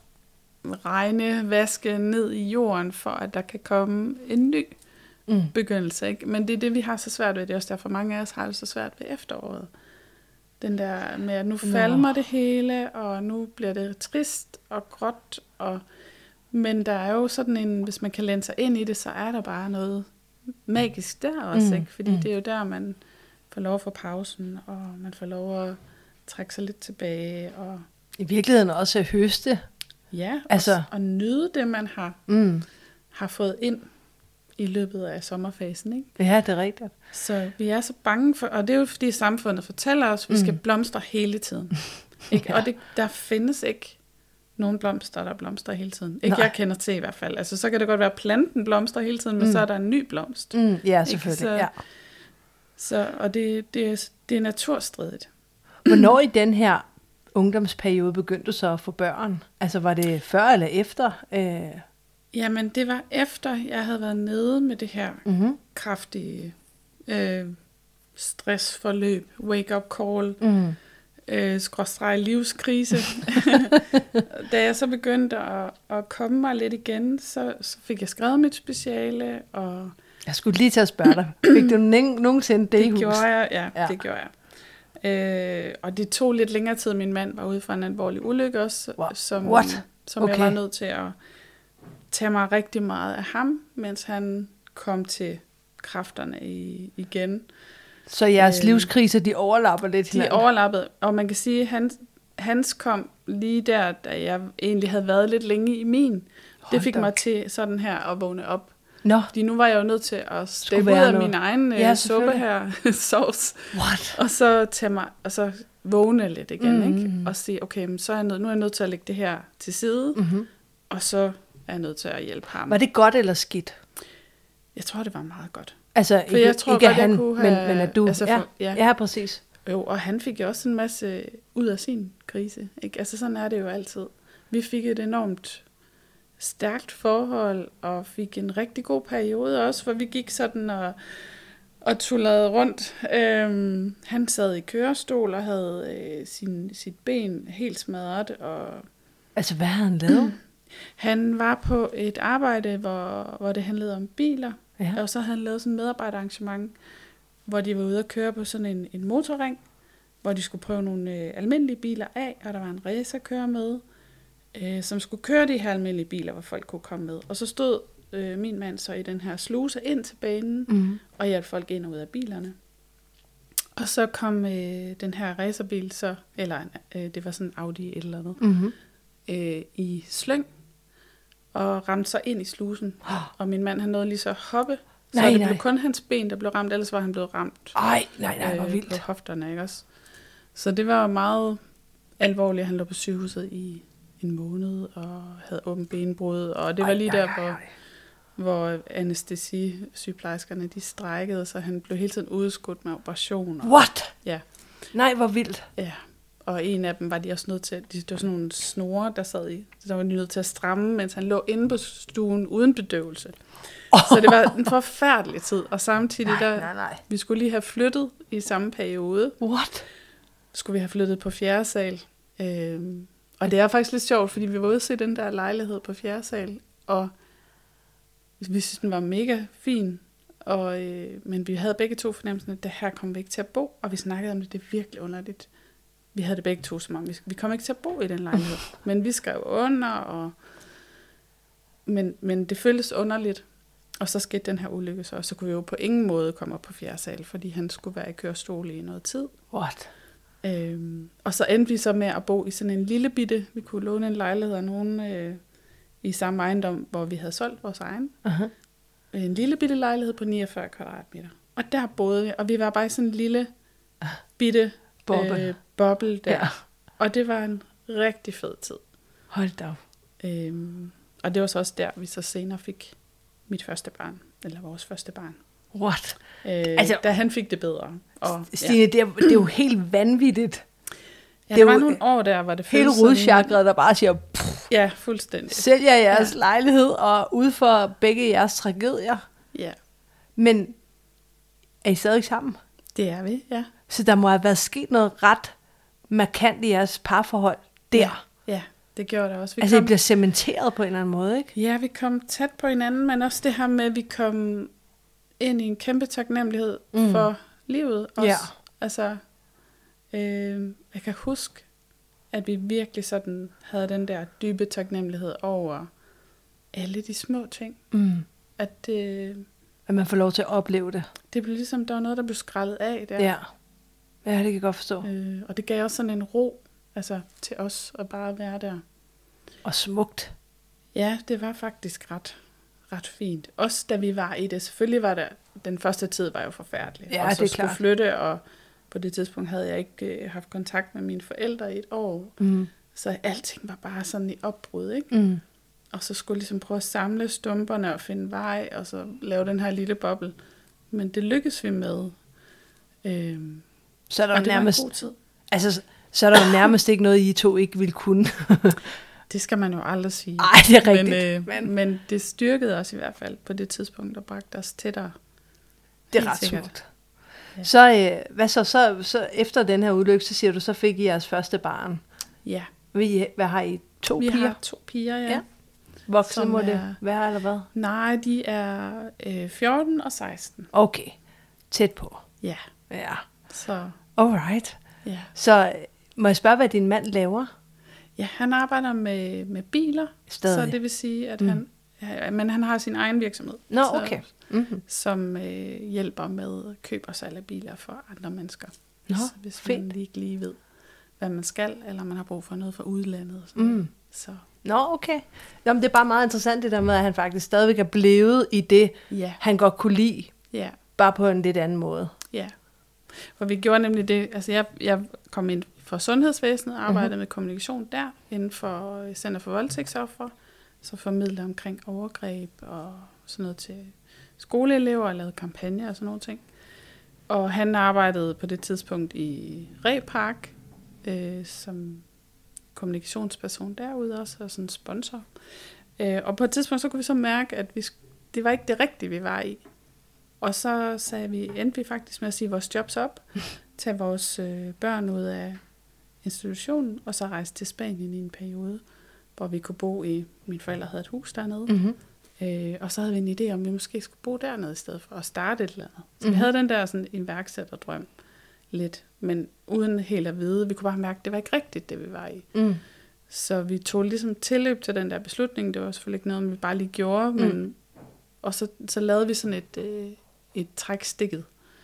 vaske ned i jorden, for at der kan komme en ny begyndelse, ikke? Men det er det, vi har så svært ved. Det er også derfor, mange af os har det så svært ved efteråret. Den der med, at nu falmer det hele, og nu bliver det trist og gråt. Men der er jo sådan en, hvis man kan læne sig ind i det, så er der bare noget magisk der også, ikke? Fordi det er jo der, man får lov at få pausen, og man får lov at trække sig lidt tilbage. Og i virkeligheden også at høste. Ja, altså, og nyde det, man har fået ind i løbet af sommerfasen, ikke? Ja, det er rigtigt. Så vi er så bange for, og det er jo fordi samfundet fortæller os, at vi skal blomstre hele tiden. Ikke? Og der findes ikke nogen blomster, der blomstrer hele tiden. Ikke jeg kender til i hvert fald. Altså, så kan det godt være, at planten blomstrer hele tiden, men så er der en ny blomst. Ja, selvfølgelig. Og det er naturstridigt. Hvornår i den her ungdomsperiode begyndte du så at få børn? Altså, var det før eller efter? Jamen, det var efter, jeg havde været nede med det her kraftige stressforløb, wake-up call, skråstreg livskrise. Da jeg så begyndte at komme mig lidt igen, så fik jeg skrevet mit speciale. Og jeg skulle lige til at spørge dig. Fik du nogensinde det i hus? Det gjorde jeg, ja. Det gjorde jeg. Og det tog lidt længere tid. Min mand var ude for en alvorlig ulykke også, som jeg var nødt til at tage mig rigtig meget af ham, mens han kom til kræfterne igen. Så jeres livskriser, de overlapper lidt hinanden? De overlappede, og man kan sige, at hans kom lige der, da jeg egentlig havde været lidt længe i min. Det fik mig til sådan her at vågne op. Fordi nu var jeg jo nødt til at steppe ud af min egen suppe her, sauce. Og så tage mig, og så vågne lidt igen, ikke? Og sige, okay, men så nu er jeg nødt til at lægge det her til side, og så er jeg nødt til at hjælpe ham. Var det godt eller skidt? Jeg tror, det var meget godt. Altså, for jeg tror ikke godt, han, jeg kunne have, men at du... Altså ja, præcis. Jo, og han fik jo også en masse ud af sin krise, ikke? Altså, sådan er det jo altid. Vi fik et enormt stærkt forhold, og fik en rigtig god periode også, hvor vi gik sådan og tullerede rundt. Han sad i kørestol og havde sit ben helt smadret. Altså, hvad havde han lavet? Han var på et arbejde, hvor det handlede om biler, og så havde han lavet sådan et medarbejderarrangement, hvor de var ude at køre på sådan en motorring, hvor de skulle prøve nogle almindelige biler af, og der var en racerkører med, som skulle køre de her almindelige biler, hvor folk kunne komme med. Og så stod min mand så i den her sluse ind til banen, og hjalp folk ind og ud af bilerne. Og så kom den her racerbil så, eller det var sådan en Audi et eller andet, i slyng, og ramte så ind i slusen. Og min mand, han nåede lige så at hoppe, så det blev kun hans ben, der blev ramt, ellers var han blevet ramt hvor vildt. På hofterne, ikke også? Så det var meget alvorligt. Han lå på sygehuset i en måned, og havde åbent benbrud, og det var lige der, hvor anæstesi-sygeplejerskerne, de strejkede, så han blev hele tiden udskudt med operationer. What? Ja. Nej, hvor vildt. Ja, og en af dem var de også nødt til, det var sådan nogle snore, der sad i, så der var de nødt til at stramme, mens han lå inde på stuen uden bedøvelse. Så det var en forfærdelig tid, og samtidig vi skulle lige have flyttet i samme periode. What? Skulle vi have flyttet på 4. sal. Og det er faktisk lidt sjovt, fordi vi var ude at se den der lejlighed på 4. sal, og vi synes, den var mega fin, men vi havde begge to fornemmelsen, at det her kom vi ikke til at bo, og vi snakkede om det, det er virkelig underligt. Vi havde det begge to som om, vi kom ikke til at bo i den lejlighed, men vi skrev under, men det føltes underligt, og så skete den her ulykke så, og så kunne vi jo på ingen måde komme op på 4. sal, fordi han skulle være i kørestol i noget tid. What? Og så endte vi så med at bo i sådan en lille bitte, vi kunne låne en lejlighed af nogen i samme ejendom, hvor vi havde solgt vores egen. En lille bitte lejlighed på 49 kvadratmeter. Og der boede vi, og vi var bare i sådan en lille bitte boble der. Og det var en rigtig fed tid. Hold da op. Og det var så også der, vi så senere fik mit første barn, eller vores første barn. What? Da han fik det bedre. Og, Stine, det er jo helt vanvittigt. Ja, der var nogle år der, hvor det føltes hele rodchakret, der bare siger, ja, fuldstændig. Sælger jeres lejlighed og ud for begge jeres tragedier. Ja. Men er I stadig sammen? Det er vi, ja. Så der må have været sket noget ret markant i jeres parforhold der. Ja, det gjorde der også. I bliver cementeret på en eller anden måde, ikke? Ja, vi kom tæt på hinanden, men også det her med, at vi kom ind i en kæmpe taknemmelighed for livet også. Ja. Altså, jeg kan huske, at vi virkelig sådan havde den der dybe taknemmelighed over alle de små ting. At man får lov til at opleve det. Det blev ligesom, der var noget, der blev skrællet af der. Ja, det kan jeg godt forstå. Og det gav også sådan en ro, altså til os at bare være der. Og smukt. Ja, det var faktisk ret fint. Også da vi var i det. Selvfølgelig var den første tid var jo forfærdelig. Ja, og så det er skulle klart. Flytte, og på det tidspunkt havde jeg ikke haft kontakt med mine forældre i et år. Så alting var bare sådan i opbrud, ikke? Og så skulle jeg ligesom prøve at samle stumperne og finde vej, og så lave den her lille boble. Men det lykkedes vi med. Så er der og det nærmest, var en god tid. Altså, så er der jo nærmest ikke noget, I to ikke ville kunne. Det skal man jo aldrig sige. Nej, det er rigtigt. Men det styrkede os i hvert fald på det tidspunkt, og bragte os tættere. Det er ret smukt. Ja. Så, hvad så efter den her ulykke, så siger du, så fik I jeres første barn. Ja. Hvad har I? 2 piger? Vi har 2 piger, ja. Voksne må det være, eller hvad? Nej, de er 14 og 16. Okay, tæt på. Ja. Så. Alright. Ja. Så må jeg spørge, hvad din mand laver? Ja, han arbejder med biler. Stadig. Så det vil sige, at men han har sin egen virksomhed. Nå, okay. Som hjælper med køb og salg af biler for andre mennesker. Nå, så hvis fint. man ikke lige ved, hvad man skal, eller man har brug for noget fra udlandet. Så. Nå, okay. Nå, men det er bare meget interessant det der med, at han faktisk stadigvæk er blevet i det, han godt kunne lide. Ja. Bare på en lidt anden måde. Ja. For vi gjorde nemlig det, altså jeg kom ind for sundhedsvæsenet, arbejdede med kommunikation der, inden for Center for Voldtægtsofre, så formidlede omkring overgreb og sådan noget til skoleelever, og lavede kampagner og sådan nogle ting. Og han arbejdede på det tidspunkt i Repark, som kommunikationsperson derude også, og sådan sponsor. Og på et tidspunkt, så kunne vi så mærke, at det var ikke det rigtige, vi var i. Og så endte vi faktisk med at sige vores jobs op, tage vores børn ud af institutionen, og så rejse til Spanien i en periode, hvor vi kunne bo mine forældre havde et hus dernede. Og så havde vi en idé om, vi måske skulle bo dernede i stedet for at starte et eller andet. Så vi havde den der sådan iværksætterdrøm lidt, men uden helt at vide. Vi kunne bare mærke, at det var ikke rigtigt, det vi var i. Så vi tog ligesom tilløb til den der beslutning. Det var selvfølgelig ikke noget, vi bare lige gjorde, men og så lavede vi sådan et træk stikket.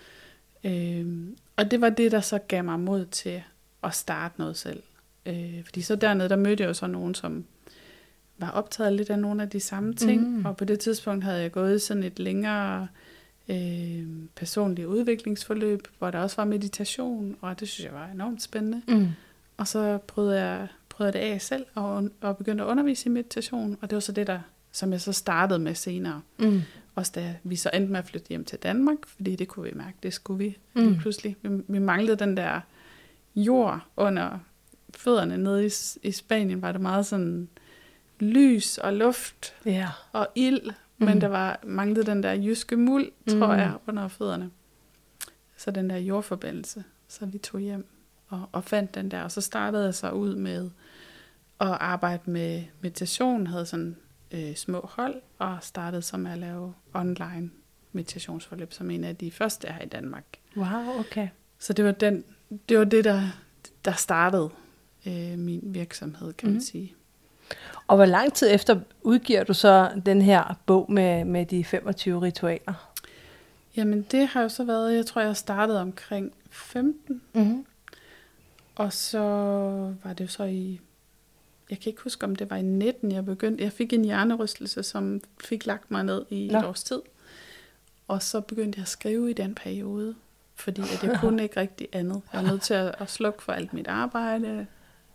Og det var det, der så gav mig mod til at starte noget selv. Fordi så dernede, der mødte jeg jo så nogen, som var optaget lidt af nogle af de samme ting. Og på det tidspunkt havde jeg gået sådan et længere personligt udviklingsforløb, hvor der også var meditation, og det synes jeg var enormt spændende. Og så prøvede jeg det af selv, og begyndte at undervise i meditation, og det var så det, som jeg så startede med senere. Også da vi så endte med at flytte hjem til Danmark, fordi det kunne vi mærke, det skulle vi lige pludselig. Vi manglede den der jord under fødderne. Nede i Spanien var det meget sådan lys og luft og ild, men der manglede den der jyske muld, tror jeg, under fødderne. Så den der jordforbindelse. Så vi tog hjem og fandt den der, og så startede jeg så ud med at arbejde med meditation, havde sådan små hold, og startede så med at lave online meditationsforløb, som en af de første her i Danmark. Wow, okay. Så det var det, der startede min virksomhed, kan man sige. Og hvor lang tid efter udgiver du så den her bog med de 25 ritualer? Jamen det har jo så været, jeg tror jeg startede omkring 15. Og så var det jo så jeg kan ikke huske om det var i 19 jeg begyndte. Jeg fik en hjernerystelse, som fik lagt mig ned i et års tid. Og så begyndte jeg at skrive i den periode, fordi at jeg kunne ikke rigtig andet. Jeg var nødt til at slukke for alt mit arbejde,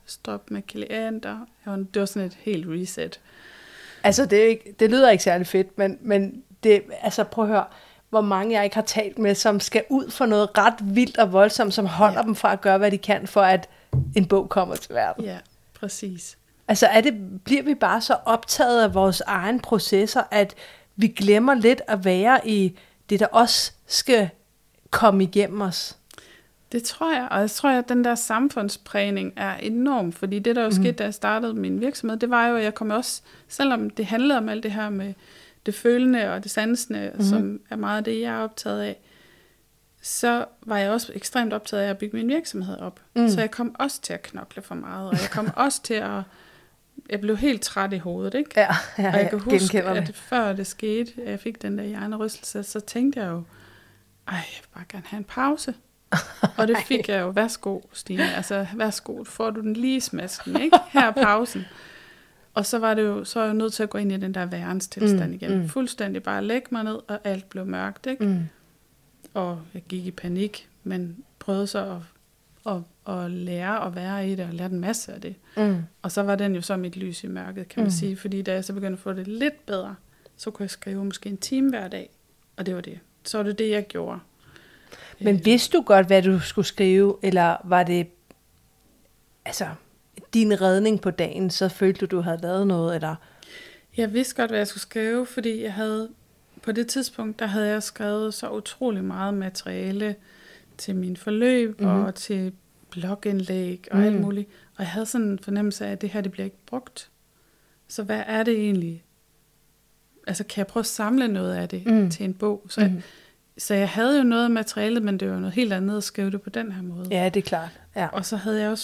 stop med klienter. Det var sådan et helt reset. Altså, det lyder ikke særlig fedt, men det, altså prøv at høre, hvor mange jeg ikke har talt med, som skal ud for noget ret vildt og voldsomt, som holder dem fra at gøre, hvad de kan, for at en bog kommer til verden. Ja, præcis. Altså, bliver vi bare så optaget af vores egen processer, at vi glemmer lidt at være i det, der også skal komme igennem os? Det tror jeg, og jeg tror, at den der samfundsprægning er enorm, fordi det, der jo skete, da jeg startede min virksomhed, det var jo, at jeg kom også, selvom det handlede om alt det her med det følende og det sansende, som er meget af det, jeg er optaget af, så var jeg også ekstremt optaget af at bygge min virksomhed op. Så jeg kom også til at knokle for meget, og jeg kom også til at... Jeg blev helt træt i hovedet, ikke? Ja, og jeg kan huske, at før det skete, at jeg fik den der hjernerystelse, så tænkte jeg jo, jeg vil bare gerne have en pause. Og det fik jeg jo. Værsgo, Stine. Altså, værsgo, får du den lige smasken, ikke? Her er pausen. Og så var det jo, så er jeg nødt til at gå ind i den der værenstilstand igen. Fuldstændig bare lægge mig ned, og alt blev mørkt, ikke? Og jeg gik i panik, men prøvede så at lære at være i det, og lære en masse af det. Og så var den jo så mit lys i mørket, kan man sige. Fordi da jeg så begyndte at få det lidt bedre, så kunne jeg skrive måske en time hver dag. Og det var det. Så var det det, jeg gjorde. Men vidste du godt, hvad du skulle skrive, eller var det altså din redning på dagen, så følte du havde lavet noget, eller? Jeg vidste godt, hvad jeg skulle skrive, fordi jeg havde, på det tidspunkt, der havde jeg skrevet så utrolig meget materiale til min forløb, og til blogindlæg, og alt muligt. Og jeg havde sådan en fornemmelse af, at det her, det bliver ikke brugt. Så hvad er det egentlig? Altså, kan jeg prøve at samle noget af det til en bog? Så jeg havde jo noget af materialet, men det var noget helt andet at skrive det på den her måde. Ja, det er klart. Ja. Og så havde jeg også,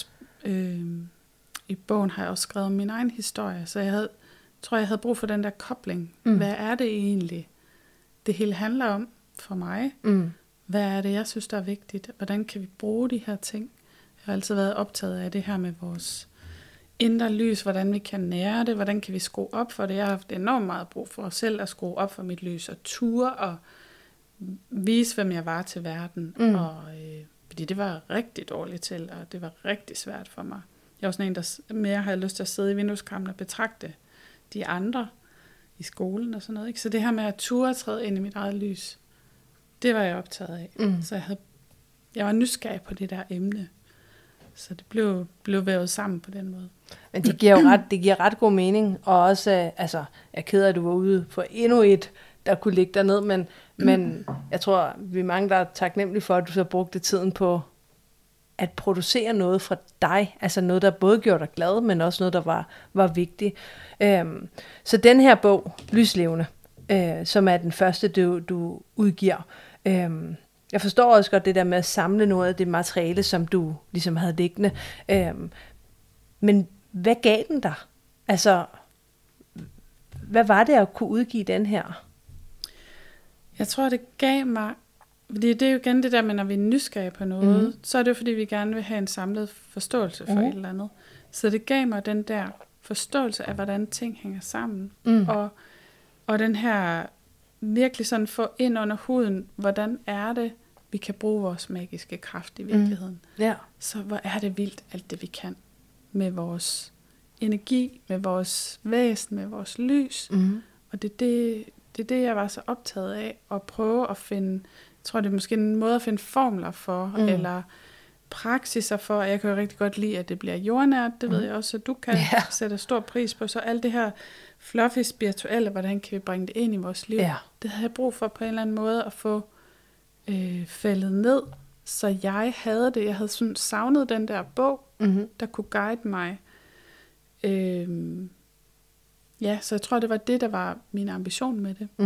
i bogen har jeg også skrevet min egen historie, så jeg havde brug for den der kobling. Hvad er det egentlig, det hele handler om for mig? Hvad er det, jeg synes, der er vigtigt? Hvordan kan vi bruge de her ting? Jeg har altid været optaget af det her med vores indre lys, hvordan vi kan nære det, hvordan kan vi skrue op for det. Jeg har haft enormt meget brug for selv at skrue op for mit lys, og ture og vise, hvem jeg var til verden. Fordi det var rigtig dårligt til, og det var rigtig svært for mig. Jeg var sådan en, der mere havde lyst til at sidde i vindueskarmen og betragte de andre i skolen og sådan noget. Ikke? Så det her med at ture træde ind i mit eget lys, det var jeg optaget af. Så jeg var nysgerrig på det der emne. Så det blev vævet sammen på den måde. Men det giver ret god mening, og også, altså, jeg er ked af, at du var ude for endnu et, der kunne ligge derned, men jeg tror, vi er mange, der er taknemmelige for, at du så brugte tiden på at producere noget fra dig, altså noget, der både gjorde dig glad, men også noget, der var vigtigt. Så den her bog, Lyslevende, som er den første, du udgiver, jeg forstår også godt det der med at samle noget af det materiale, som du ligesom havde liggende. Men hvad gav den dig? Altså, hvad var det at kunne udgive den her? Jeg tror, det gav mig, fordi det er jo igen det der med, når vi er nysgerrige på noget, så er det jo fordi, vi gerne vil have en samlet forståelse for et eller andet. Så det gav mig den der forståelse af, hvordan ting hænger sammen. Og den her virkelig sådan få ind under huden, hvordan er det, vi kan bruge vores magiske kraft i virkeligheden. Ja. Så hvor er det vildt, alt det vi kan med vores energi, med vores væsen, med vores lys. Og det er det, jeg var så optaget af, at prøve at finde, jeg tror, det er måske en måde at finde formler for, eller praksiser for. Jeg kan jo rigtig godt lide, at det bliver jordnært, det ved jeg også, at du kan sætte stor pris på. Så alt det her fluffy spirituelle, hvordan kan vi bringe det ind i vores liv? Det havde jeg brug for på en eller anden måde at få fældet ned, så jeg havde det. Jeg havde sådan savnet den der bog, der kunne guide mig. Så jeg tror, det var det, der var min ambition med det.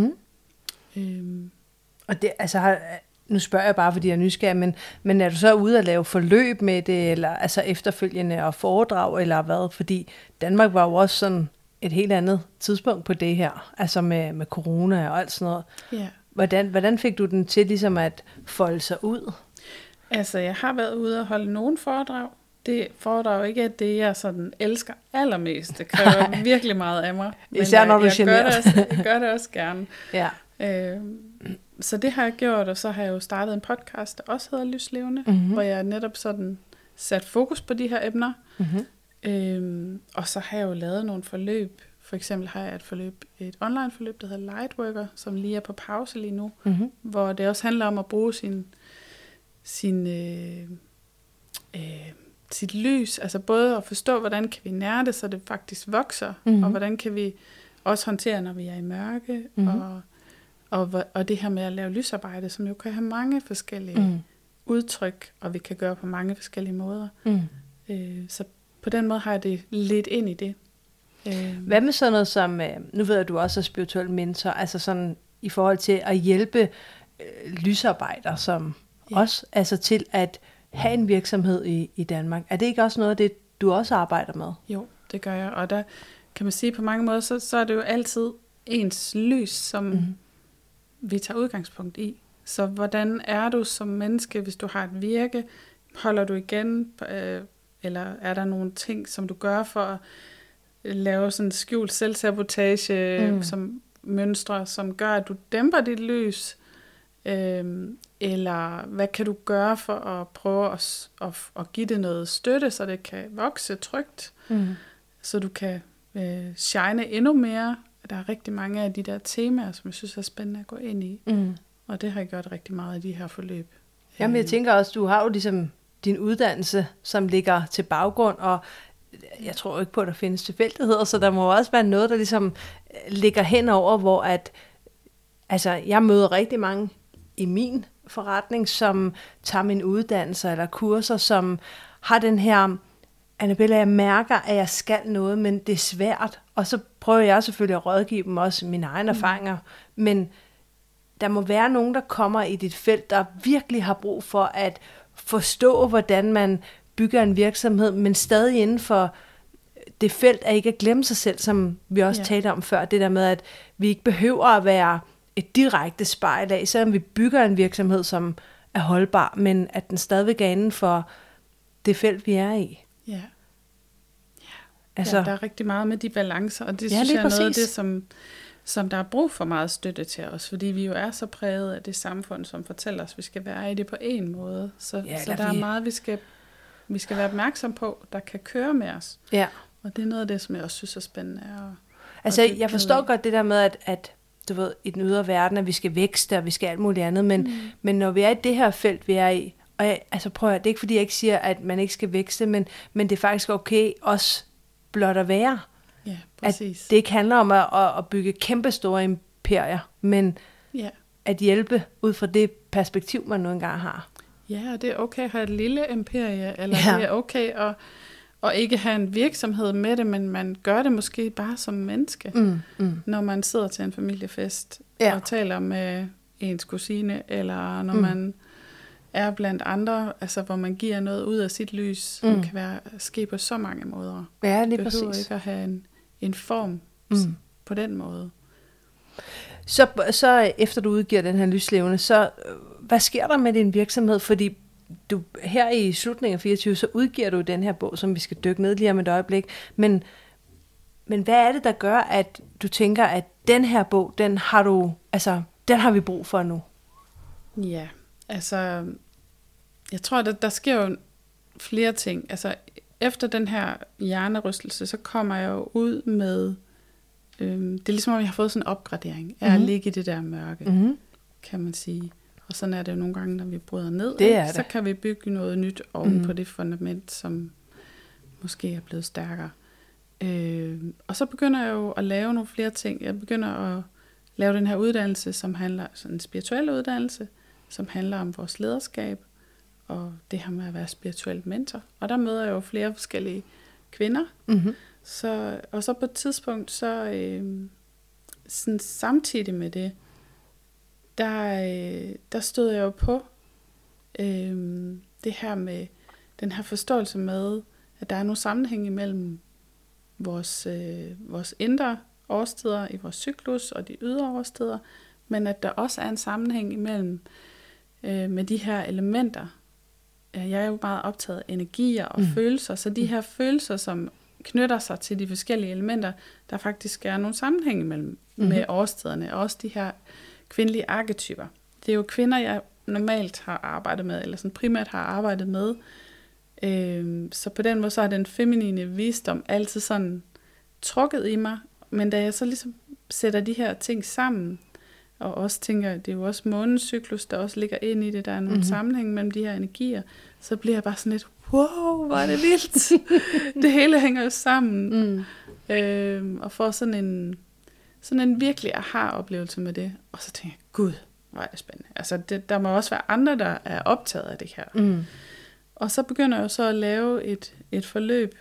Og det, altså, nu spørger jeg bare, fordi jeg er nysgerrig, men er du så ude at lave forløb med det, eller altså efterfølgende og foredrag, eller hvad? Fordi Danmark var jo også sådan et helt andet tidspunkt på det her, altså med corona og alt sådan noget. Ja. Hvordan fik du den til ligesom at folde sig ud? Altså, jeg har været ude og holde nogle foredrag. Det foredrag ikke er det, jeg sådan elsker allermest. Det kræver virkelig meget af mig. Men især når du jeg gør det også gerne. Ja. Så det har jeg gjort, og så har jeg jo startet en podcast, der også hedder Lyslevende, hvor jeg netop sådan sat fokus på de her emner. Og så har jeg jo lavet nogle forløb. For eksempel har jeg et online forløb, der hedder Lightworker, som lige er på pause lige nu, hvor det også handler om at bruge sit lys, altså både at forstå, hvordan kan vi nære det, så det faktisk vokser, og hvordan kan vi også håndtere, når vi er i mørke, og det her med at lave lysarbejde, som jo kan have mange forskellige udtryk, og vi kan gøre på mange forskellige måder. Så på den måde har jeg det lidt ind i det. Hvad med sådan noget som, nu ved jeg, at du også er spirituel mentor, altså sådan i forhold til at hjælpe lysarbejdere som os, altså til at have en virksomhed i Danmark. Er det ikke også noget af det, du også arbejder med? Jo, det gør jeg, og der kan man sige på mange måder, så er det jo altid ens lys, som vi tager udgangspunkt i. Så hvordan er du som menneske, hvis du har et virke? Holder du igen? Eller er der nogle ting, som du gør for at lave sådan skjult selvsabotage, som mønstre, som gør, at du dæmper dit lys? Eller hvad kan du gøre for at prøve at give det noget støtte, så det kan vokse trygt, så du kan shine endnu mere? Der er rigtig mange af de der temaer, som jeg synes er spændende at gå ind i. Og det har jeg gjort rigtig meget i de her forløb. Jamen jeg tænker også, du har jo ligesom din uddannelse, som ligger til baggrund, og jeg tror ikke på, at der findes tilfældigheder, så der må også være noget, der ligesom ligger henover, hvor jeg møder rigtig mange i min forretning, som tager min uddannelse eller kurser, som har den her, Annabella, jeg mærker, at jeg skal noget, men det er svært. Og så prøver jeg selvfølgelig at rådgive dem også mine egne erfaringer, men der må være nogen, der kommer i dit felt, der virkelig har brug for at forstå, hvordan man bygger en virksomhed, men stadig inden for det felt er ikke at glemme sig selv, som vi også talte om før. Det der med, at vi ikke behøver at være et direkte spejl af, selvom vi bygger en virksomhed, som er holdbar, men at den stadigvæk er inden for det felt, vi er i. Ja. Altså, der er rigtig meget med de balancer, og det synes jeg er noget af det, som der er brug for meget støtte til os, fordi vi jo er så præget af det samfund, som fortæller os, at vi skal være i det på en måde. Så der er meget, vi skal være opmærksom på, der kan køre med os. Ja. Og det er noget af det, som jeg også synes er spændende. Jeg forstår godt det der med, at du ved, i den ydre verden, at vi skal vækste, og vi skal alt muligt andet, men når vi er i det her felt, vi er i, og det er ikke fordi, jeg ikke siger, at man ikke skal vækste, men det er faktisk okay også blot at være. Ja, præcis. At det ikke handler om at bygge kæmpe store imperier, men at hjælpe ud fra det perspektiv, man nu engang har. Ja, og det er okay at have et lille imperie, eller det er okay at ikke have en virksomhed med det, men man gør det måske bare som menneske, når man sidder til en familiefest og taler med ens kusine, eller når man er blandt andre, altså hvor man giver noget ud af sit lys, som kan ske på så mange måder. Ja, lige præcis. Behøver ikke at have en form på den måde. Så efter du udgiver den her lyslevende, så hvad sker der med din virksomhed? Fordi du her i slutningen af 24, så udgiver du den her bog, som vi skal dykke ned lige om et øjeblik. Men hvad er det, der gør, at du tænker, at den her bog, den har vi brug for nu? Ja, altså, jeg tror, der sker jo flere ting. Altså, efter den her hjernerystelse, så kommer jeg jo ud med, det er ligesom, om jeg har fået sådan en opgradering af at ligge i det der mørke, kan man sige. Og sådan er det jo nogle gange, når vi bryder ned, så kan vi bygge noget nyt oven på det fundament, som måske er blevet stærkere. Og så begynder jeg jo at lave nogle flere ting. Jeg begynder at lave den her uddannelse, som handler, sådan en spirituel uddannelse, som handler om vores lederskab, og det her med at være spirituel mentor. Og der møder jeg jo flere forskellige kvinder. Og så på et tidspunkt, sådan samtidig med det, der stod jeg jo på det her med den her forståelse med, at der er nogle sammenhæng imellem vores indre årstider i vores cyklus og de ydre årstider, men at der også er en sammenhæng imellem med de her elementer. Jeg er jo meget optaget af energier og følelser, så de her følelser, som knytter sig til de forskellige elementer, der faktisk er nogle sammenhæng imellem med årstiderne, og også de her kvindelige arketyper. Det er jo kvinder, jeg normalt har arbejdet med, eller sådan primært har arbejdet med, Så på den måde, så har den feminine visdom altid sådan trukket i mig. Men da jeg så ligesom sætter de her ting sammen, og også tænker, det er jo også månens cyklus, der også ligger ind i det, der er nogle sammenhæng mellem de her energier, så bliver jeg bare sådan lidt, wow, hvor er det vildt. Det hele hænger jo sammen. Og får sådan en virkelig aha-oplevelse med det. Og så tænker jeg, gud, hvor er det spændende. Altså, der må også være andre, der er optaget af det her. Og så begynder jeg jo så at lave et forløb,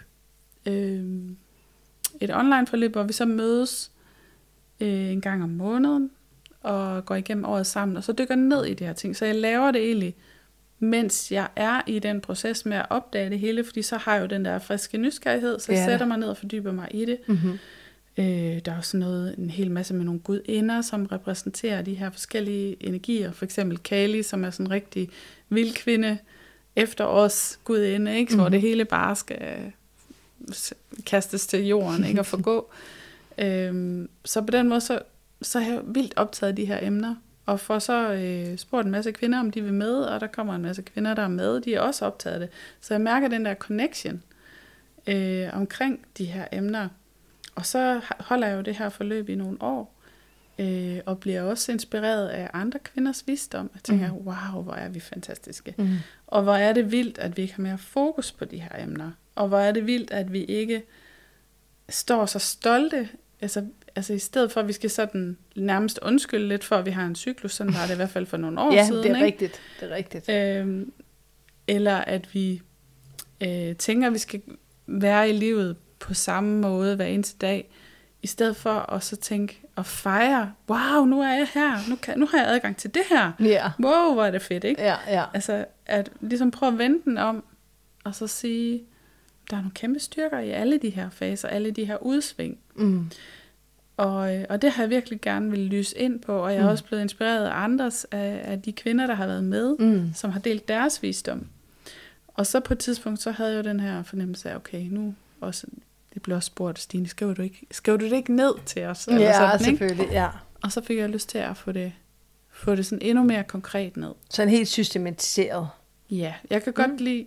et online forløb, hvor vi så mødes en gang om måneden, og går igennem året sammen, og så dykker ned i de her ting. Så jeg laver det egentlig, mens jeg er i den proces med at opdage det hele, fordi så har jeg jo den der friske nysgerrighed, så jeg sætter mig ned og fordyber mig i det. Der er jo sådan noget, en hel masse med nogle gudinder, som repræsenterer de her forskellige energier. For eksempel Kali, som er sådan en rigtig vild kvinde, efterårs gudinde, ikke? Hvor det hele bare skal kastes til jorden, ikke? Og forgå. Så på den måde, så er jeg vildt optaget af de her emner, og får så spurgt en masse kvinder, om de vil med, og der kommer en masse kvinder, der er med, de er også optaget af det. Så jeg mærker den der connection omkring de her emner. Og så holder jeg jo det her forløb i nogle år, og bliver også inspireret af andre kvinders visdom. Jeg tænker, wow, hvor er vi fantastiske. Og hvor er det vildt, at vi ikke har mere fokus på de her emner. Og hvor er det vildt, at vi ikke står så stolte. Altså i stedet for, at vi skal sådan nærmest undskylde lidt for, at vi har en cyklus. Sådan var det i hvert fald for nogle år siden. Ja, det er rigtigt. Det er rigtigt. Eller at vi tænker, at vi skal være i livet på samme måde hver eneste dag, i stedet for at så tænke og fejre, wow, nu er jeg her, nu har jeg adgang til det her. Yeah. Wow, hvor er det fedt, ikke? Ja. Altså, at ligesom prøve at vende den om, og så sige, der er nogle kæmpe styrker i alle de her faser, alle de her udsving. Og det har jeg virkelig gerne vil lyse ind på, og jeg er også blevet inspireret af andres, af de kvinder, der har været med, som har delt deres visdom. Og så på et tidspunkt, så havde jeg jo den her fornemmelse af, okay, nu også, det blev også spurgt, Stine, skriver du det ikke ned til os? Eller Ja, sådan, selvfølgelig, ikke? ja. Og så fik jeg lyst til at få det sådan endnu mere konkret ned. Sådan helt systematiseret. Ja, jeg kan godt lide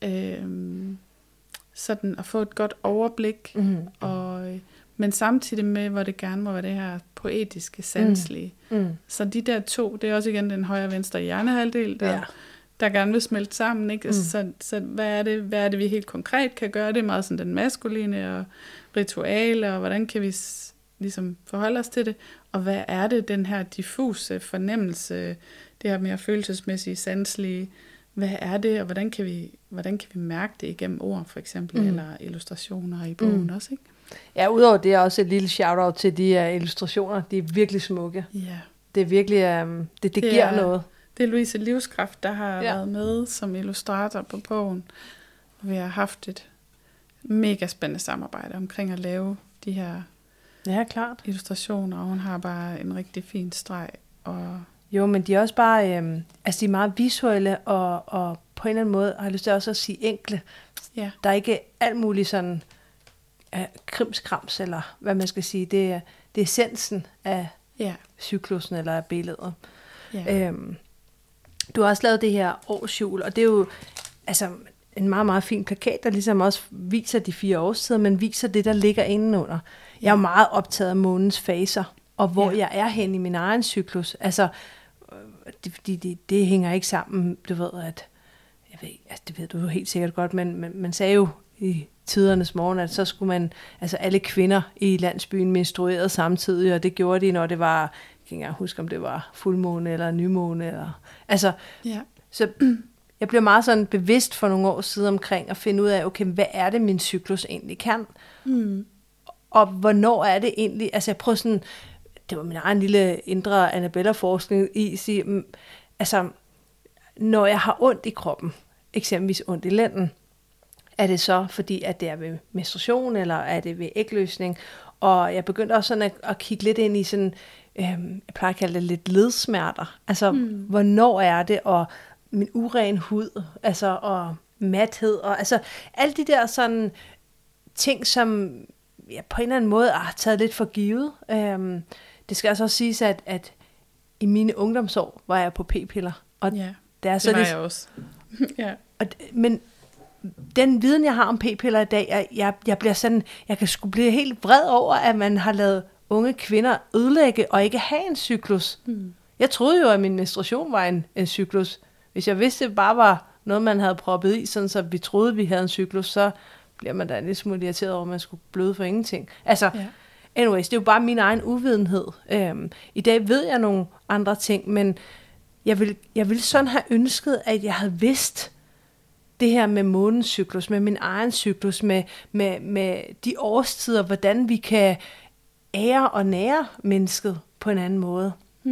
sådan at få et godt overblik, men samtidig med, hvor det gerne må være det her poetiske, sanselige. Så de der to, det er også igen den højre og venstre hjernehalvdel, der gerne vil smelte sammen, ikke? Så hvad er det, vi helt konkret kan gøre? Det er meget sådan den maskuline og rituale, og hvordan kan vi ligesom forholde os til det? Og hvad er det, den her diffuse fornemmelse, det her mere følelsesmæssige, sanselige, hvad er det, og hvordan kan vi mærke det igennem ord, for eksempel, eller illustrationer i bogen også, ikke? Ja, udover det er også et lille shout-out til de illustrationer. De er virkelig smukke. Ja. Det er virkelig, det giver noget. Det er Louise Livskraft, der har været med som illustrator på bogen. Og vi har haft et mega spændende samarbejde omkring at lave de her illustrationer, og hun har bare en rigtig fin streg. Jo, men de er også bare, de er meget visuelle, og på en eller anden måde har jeg lyst til også at sige enkle. Ja. Der er ikke alt muligt sådan krimskrams, eller hvad man skal sige. Det er essensen af cyklusen, eller af billedet. Ja. Du har også lavet det her årshjul, og det er jo en meget, meget fin plakat, der ligesom også viser de 4 årstider, men viser det, der ligger indenunder. Jeg er meget optaget af månens faser, og hvor jeg er hen i min egen cyklus. Altså, det hænger ikke sammen. Du ved, det ved du jo helt sikkert godt, men man sagde jo i tidernes morgen, at så skulle man, alle kvinder i landsbyen menstruerede samtidig, og det gjorde de, når det var, jeg kan ikke engang huske, om det var fuldmåne eller nymåne, eller, så jeg blev meget sådan bevidst for nogle år siden omkring at finde ud af, okay, hvad er det, min cyklus egentlig kan? Og hvornår er det egentlig, jeg prøvede sådan, det var min egen lille indre Annabella-forskning i, sige, når jeg har ondt i kroppen, eksempelvis ondt i lænden, er det så fordi, at det er ved menstruation, eller er det ved ægløsning? Og jeg begyndte også sådan at kigge lidt ind i sådan, jeg plejer at kalde det lidt ledsmerter. Hvornår er det, og min uren hud, og mathed, og alle de der sådan ting, som jeg på en eller anden måde har taget lidt for givet. Det skal altså også siges, at i mine ungdomsår var jeg på p-piller. Og det var jeg også. Men den viden, jeg har om p-piller i dag, jeg bliver sådan, jeg kan sgu blive helt vred over, at man har lavet unge kvinder ødelægge og ikke have en cyklus. Jeg troede jo, at min menstruation var en cyklus. Hvis jeg vidste, det bare var noget, man havde proppet i, sådan så vi troede, vi havde en cyklus, så bliver man da en lille smule irriteret over, at man skulle bløde for ingenting. Altså, anyways, det er jo bare min egen uvidenhed. I dag ved jeg nogle andre ting, men jeg ville sådan have ønsket, at jeg havde vidst det her med månens cyklus, med min egen cyklus, med de årstider, hvordan vi kan ære og nære mennesket på en anden måde.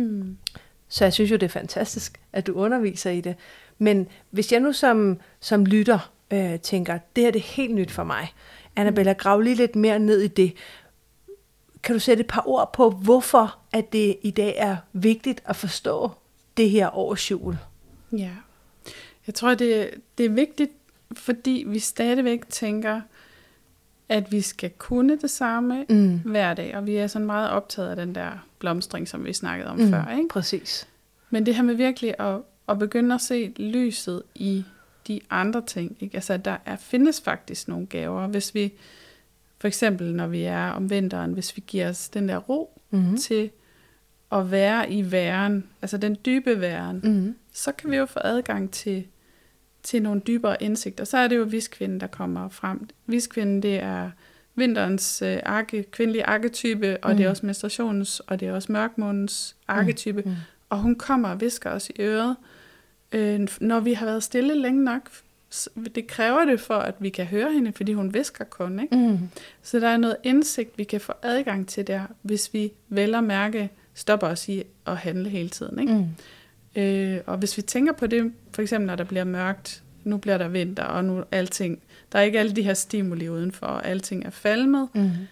Så jeg synes jo, det er fantastisk, at du underviser i det. Men hvis jeg nu som lytter tænker, det her det er helt nyt for mig. Annabella, grav lige lidt mere ned i det. Kan du sætte et par ord på, hvorfor at det i dag er vigtigt at forstå det her års jul? Ja, jeg tror, det er vigtigt, fordi vi stadigvæk tænker, at vi skal kunne det samme hver dag. Og vi er sådan meget optaget af den der blomstring, som vi snakkede om før. Ikke? Præcis. Men det her med virkelig at begynde at se lyset i de andre ting. Ikke? Altså, findes faktisk nogle gaver. Hvis vi, for eksempel når vi er om vinteren, hvis vi giver os den der ro til at være i væren, altså den dybe væren, så kan vi jo få adgang til nogle dybere indsigter. Så er det jo viskvinden, der kommer frem. Viskvinden, det er vinterens kvindelige arketype, og det er også menstruationens, og det er også mørkmånens arketype. Og hun kommer og visker os i øret, når vi har været stille længe nok. Det kræver det for, at vi kan høre hende, fordi hun visker kun. Ikke? Så der er noget indsigt, vi kan få adgang til der, hvis vi vel at mærke stopper os i at handle hele tiden. Ikke? Og hvis vi tænker på det, for eksempel når der bliver mørkt, nu bliver der vinter, og nu alting, der er ikke alle de her stimuli udenfor, og alting er falmet.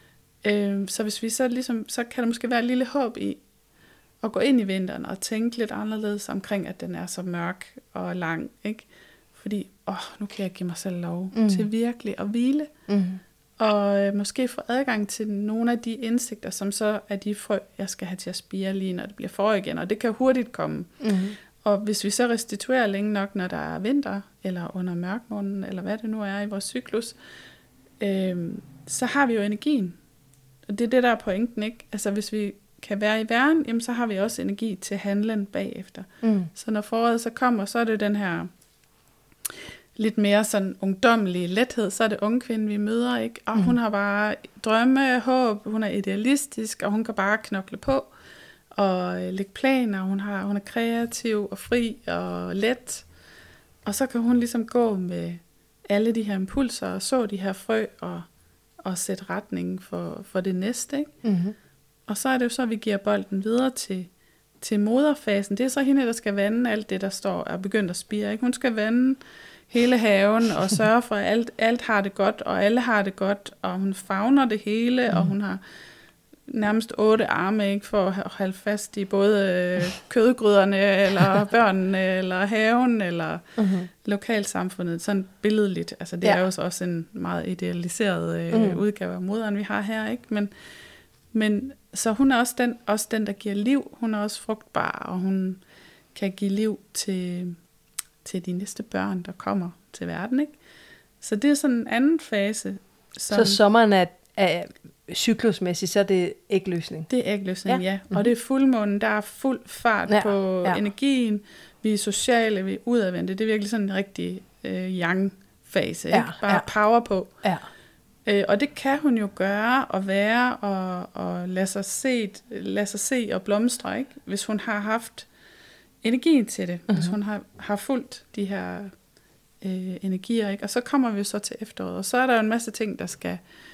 Så hvis vi så ligesom, så kan der måske være et lille håb i at gå ind i vinteren og tænke lidt anderledes omkring, at den er så mørk og lang, ikke? Fordi, nu kan jeg give mig selv lov til virkelig at hvile, og måske få adgang til nogle af de indsigter, som så er de frø, jeg skal have til at spire lige, når det bliver forår igen, og det kan hurtigt komme. Og hvis vi så restituerer længe nok, når der er vinter, eller under mørkmånen, eller hvad det nu er i vores cyklus, så har vi jo energien. Og det er det, der er pointen, ikke? Altså hvis vi kan være i væren, jamen, så har vi også energi til handlen bagefter. Så når foråret så kommer, så er det den her lidt mere sådan ungdommelige lethed, så er det unge kvinde, vi møder, ikke? Og hun har bare drømme, håb, hun er idealistisk, og hun kan bare knokle på og lægge planer, hun er kreativ og fri og let. Og så kan hun ligesom gå med alle de her impulser og så de her frø og sætte retningen for det næste, ikke? Og så er det jo så, at vi giver bolden videre til moderfasen. Det er så hende, der skal vande alt det, der står er begyndt at spire, ikke? Hun skal vande hele haven og sørge for, at alt har det godt, og alle har det godt, og hun favner det hele, og hun har nærmest 8 arme, ikke, for at holde fast i både kødgryderne, eller børnene, eller haven, eller lokalsamfundet, sådan billedligt. Altså det er jo også en meget idealiseret udgave af moderen, vi har her, ikke? Men så hun er også den, der giver liv. Hun er også frugtbar, og hun kan give liv til de næste børn, der kommer til verden, ikke? Så det er sådan en anden fase. Så sommeren er cyklusmæssigt, så er det ægløsning? Det er ægløsning, ja. Og det er fuldmånen, der er fuld fart på energien. Vi er sociale, vi er udadvendte. Det er virkelig sådan en rigtig yang-fase, ikke? Bare power på. Ja. Og det kan hun jo gøre og være og lade sig se og blomstre, ikke? Hvis hun har haft energien til det, hvis hun har fulgt de her energier, ikke? Og så kommer vi så til efteråret, og så er der jo en masse ting, der skal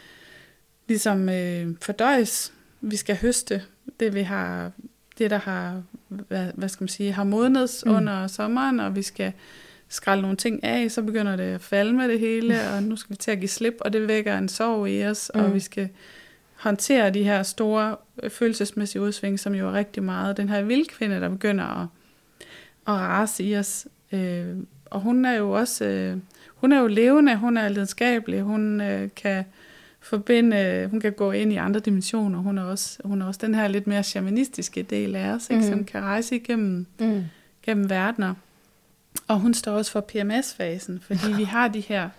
ligesom fordøjes. Vi skal høste det, der har, hvad skal man sige, har modnet under sommeren, og vi skal skralde nogle ting af, så begynder det at falde med det hele, og nu skal vi til at give slip, og det vækker en sorg i os, og vi skal håndtere de her store følelsesmæssige udsving, som jo er rigtig meget. Den her vildkvinde, der begynder at rase i os, og hun er jo også, hun er jo levende, hun er lidenskabelig, hun kan forbinde, hun kan gå ind i andre dimensioner, hun er også den her lidt mere shamanistiske del af os, ikke, som kan rejse igennem gennem verdener. Og hun står også for PMS-fasen, fordi vi har de her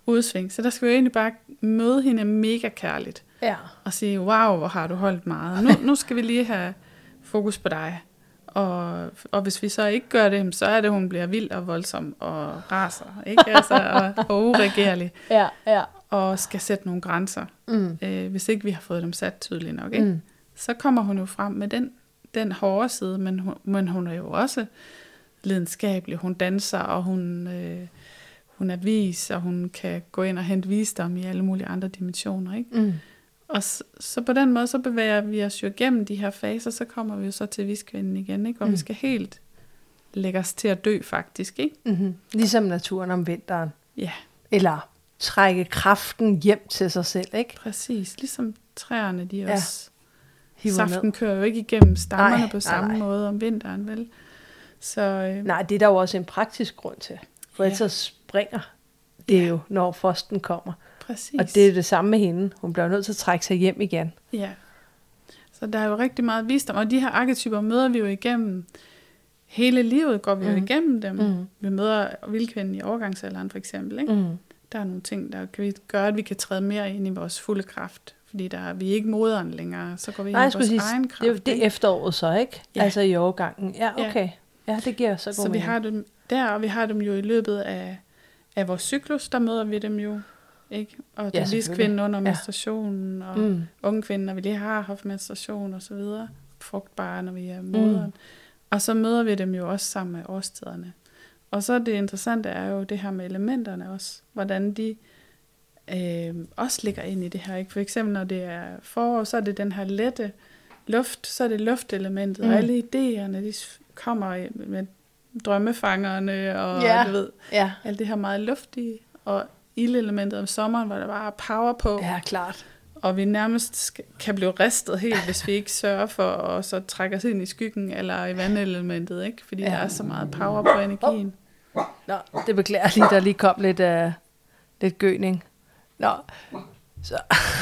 udsving. Så der skal vi jo egentlig bare møde hende mega kærligt. Ja. Og sige, wow, hvor har du holdt meget. Nu skal vi lige have fokus på dig. Og hvis vi så ikke gør det, så er det, hun bliver vild og voldsom og raser, ikke? Altså, og uregerlig. Ja. Og skal sætte nogle grænser, hvis ikke vi har fået dem sat tydeligt nok, ikke? Så kommer hun jo frem med den hårde side, men hun er jo også lidenskabelig. Hun danser, og hun er vis, og hun kan gå ind og hente visdom i alle mulige andre dimensioner, ikke? Og så på den måde, så bevæger vi os jo igennem de her faser, så kommer vi jo så til viskvinden igen, ikke? Hvor vi skal helt lægge os til at dø, faktisk, ikke? Mm-hmm. Ligesom naturen om vinteren. Ja. Eller trække kraften hjem til sig selv, ikke? Præcis. Ligesom træerne, de også... Saften ned. Kører jo ikke igennem stammerne på samme måde om vinteren, vel? Så, nej, det er der jo også en praktisk grund til. For ellers så springer det jo, når frosten kommer. Præcis. Og det er det samme med hende. Hun bliver nødt til at trække sig hjem igen. Ja. Så der er jo rigtig meget visdom. Og de her arketyper møder vi jo igennem hele livet, går vi jo igennem dem. Vi møder vildkvinden i overgangsalderen for eksempel. Ikke? Der er nogle ting, der kan gøre, at vi kan træde mere ind i vores fulde kraft. Fordi vi er ikke moderen længere, så går vi ind i vores egen kraft. Det er efteråret så, ikke? Ja. Altså i overgangen. Ja, okay. Ja, det giver så god mening. Så vi har dem der, og vi har dem jo i løbet af vores cyklus, der møder vi dem jo. Ikke? Og den viskvinden under menstruationen, og unge kvinden, når vi lige har haft menstruation og så videre. Frugtbare, når vi er moderen. Og så møder vi dem jo også sammen med årstiderne. Og så det interessante er jo det her med elementerne også. Hvordan de også ligger ind i det her. Ikke? For eksempel når det er forår, så er det den her lette luft, så er det luftelementet, og alle idéerne, de kommer med drømmefangerne, og du ved, alt det her meget luftige, og ildelementet om sommeren, hvor der bare er power på. Ja, klart. Og vi nærmest kan blive ristet helt, hvis vi ikke sørger for at så trække os ind i skyggen, eller i vandelementet, ikke? Fordi der er så meget power på energien. Nå, det beklager lige, der lige kom lidt gøning. Nå, så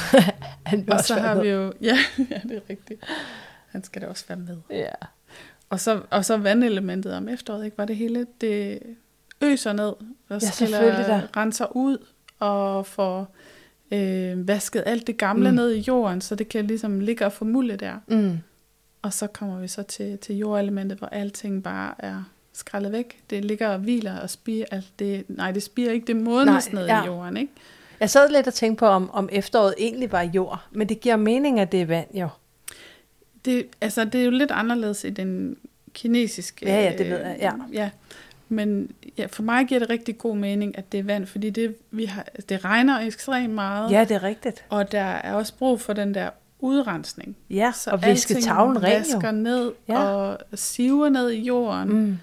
og så har vi jo, ja, det er rigtigt. Han skal da også være med. Ja. Og så vandelementet om efteråret, ikke? Var det hele, det øser ned, og renser ud, og får vasket alt det gamle ned i jorden, så det kan ligesom ligge og formulde der. Og så kommer vi så til jordelementet, hvor alting bare er skrællet væk. Det ligger og hviler og spirer alt det. Nej, det spirer ikke, det modnes ned i jorden, ikke? Jeg sad lidt og tænkte på, om efteråret egentlig var jord, men det giver mening, at det er vand, jo. Det er jo lidt anderledes i den kinesiske... Ja, det ved jeg, ja. Men for mig giver det rigtig god mening, at det er vand, fordi det regner ekstremt meget. Ja, det er rigtigt. Og der er også brug for den der udrensning. Ja, så og viske tavlen ren, jo. Vasker ned og siver ned i jorden.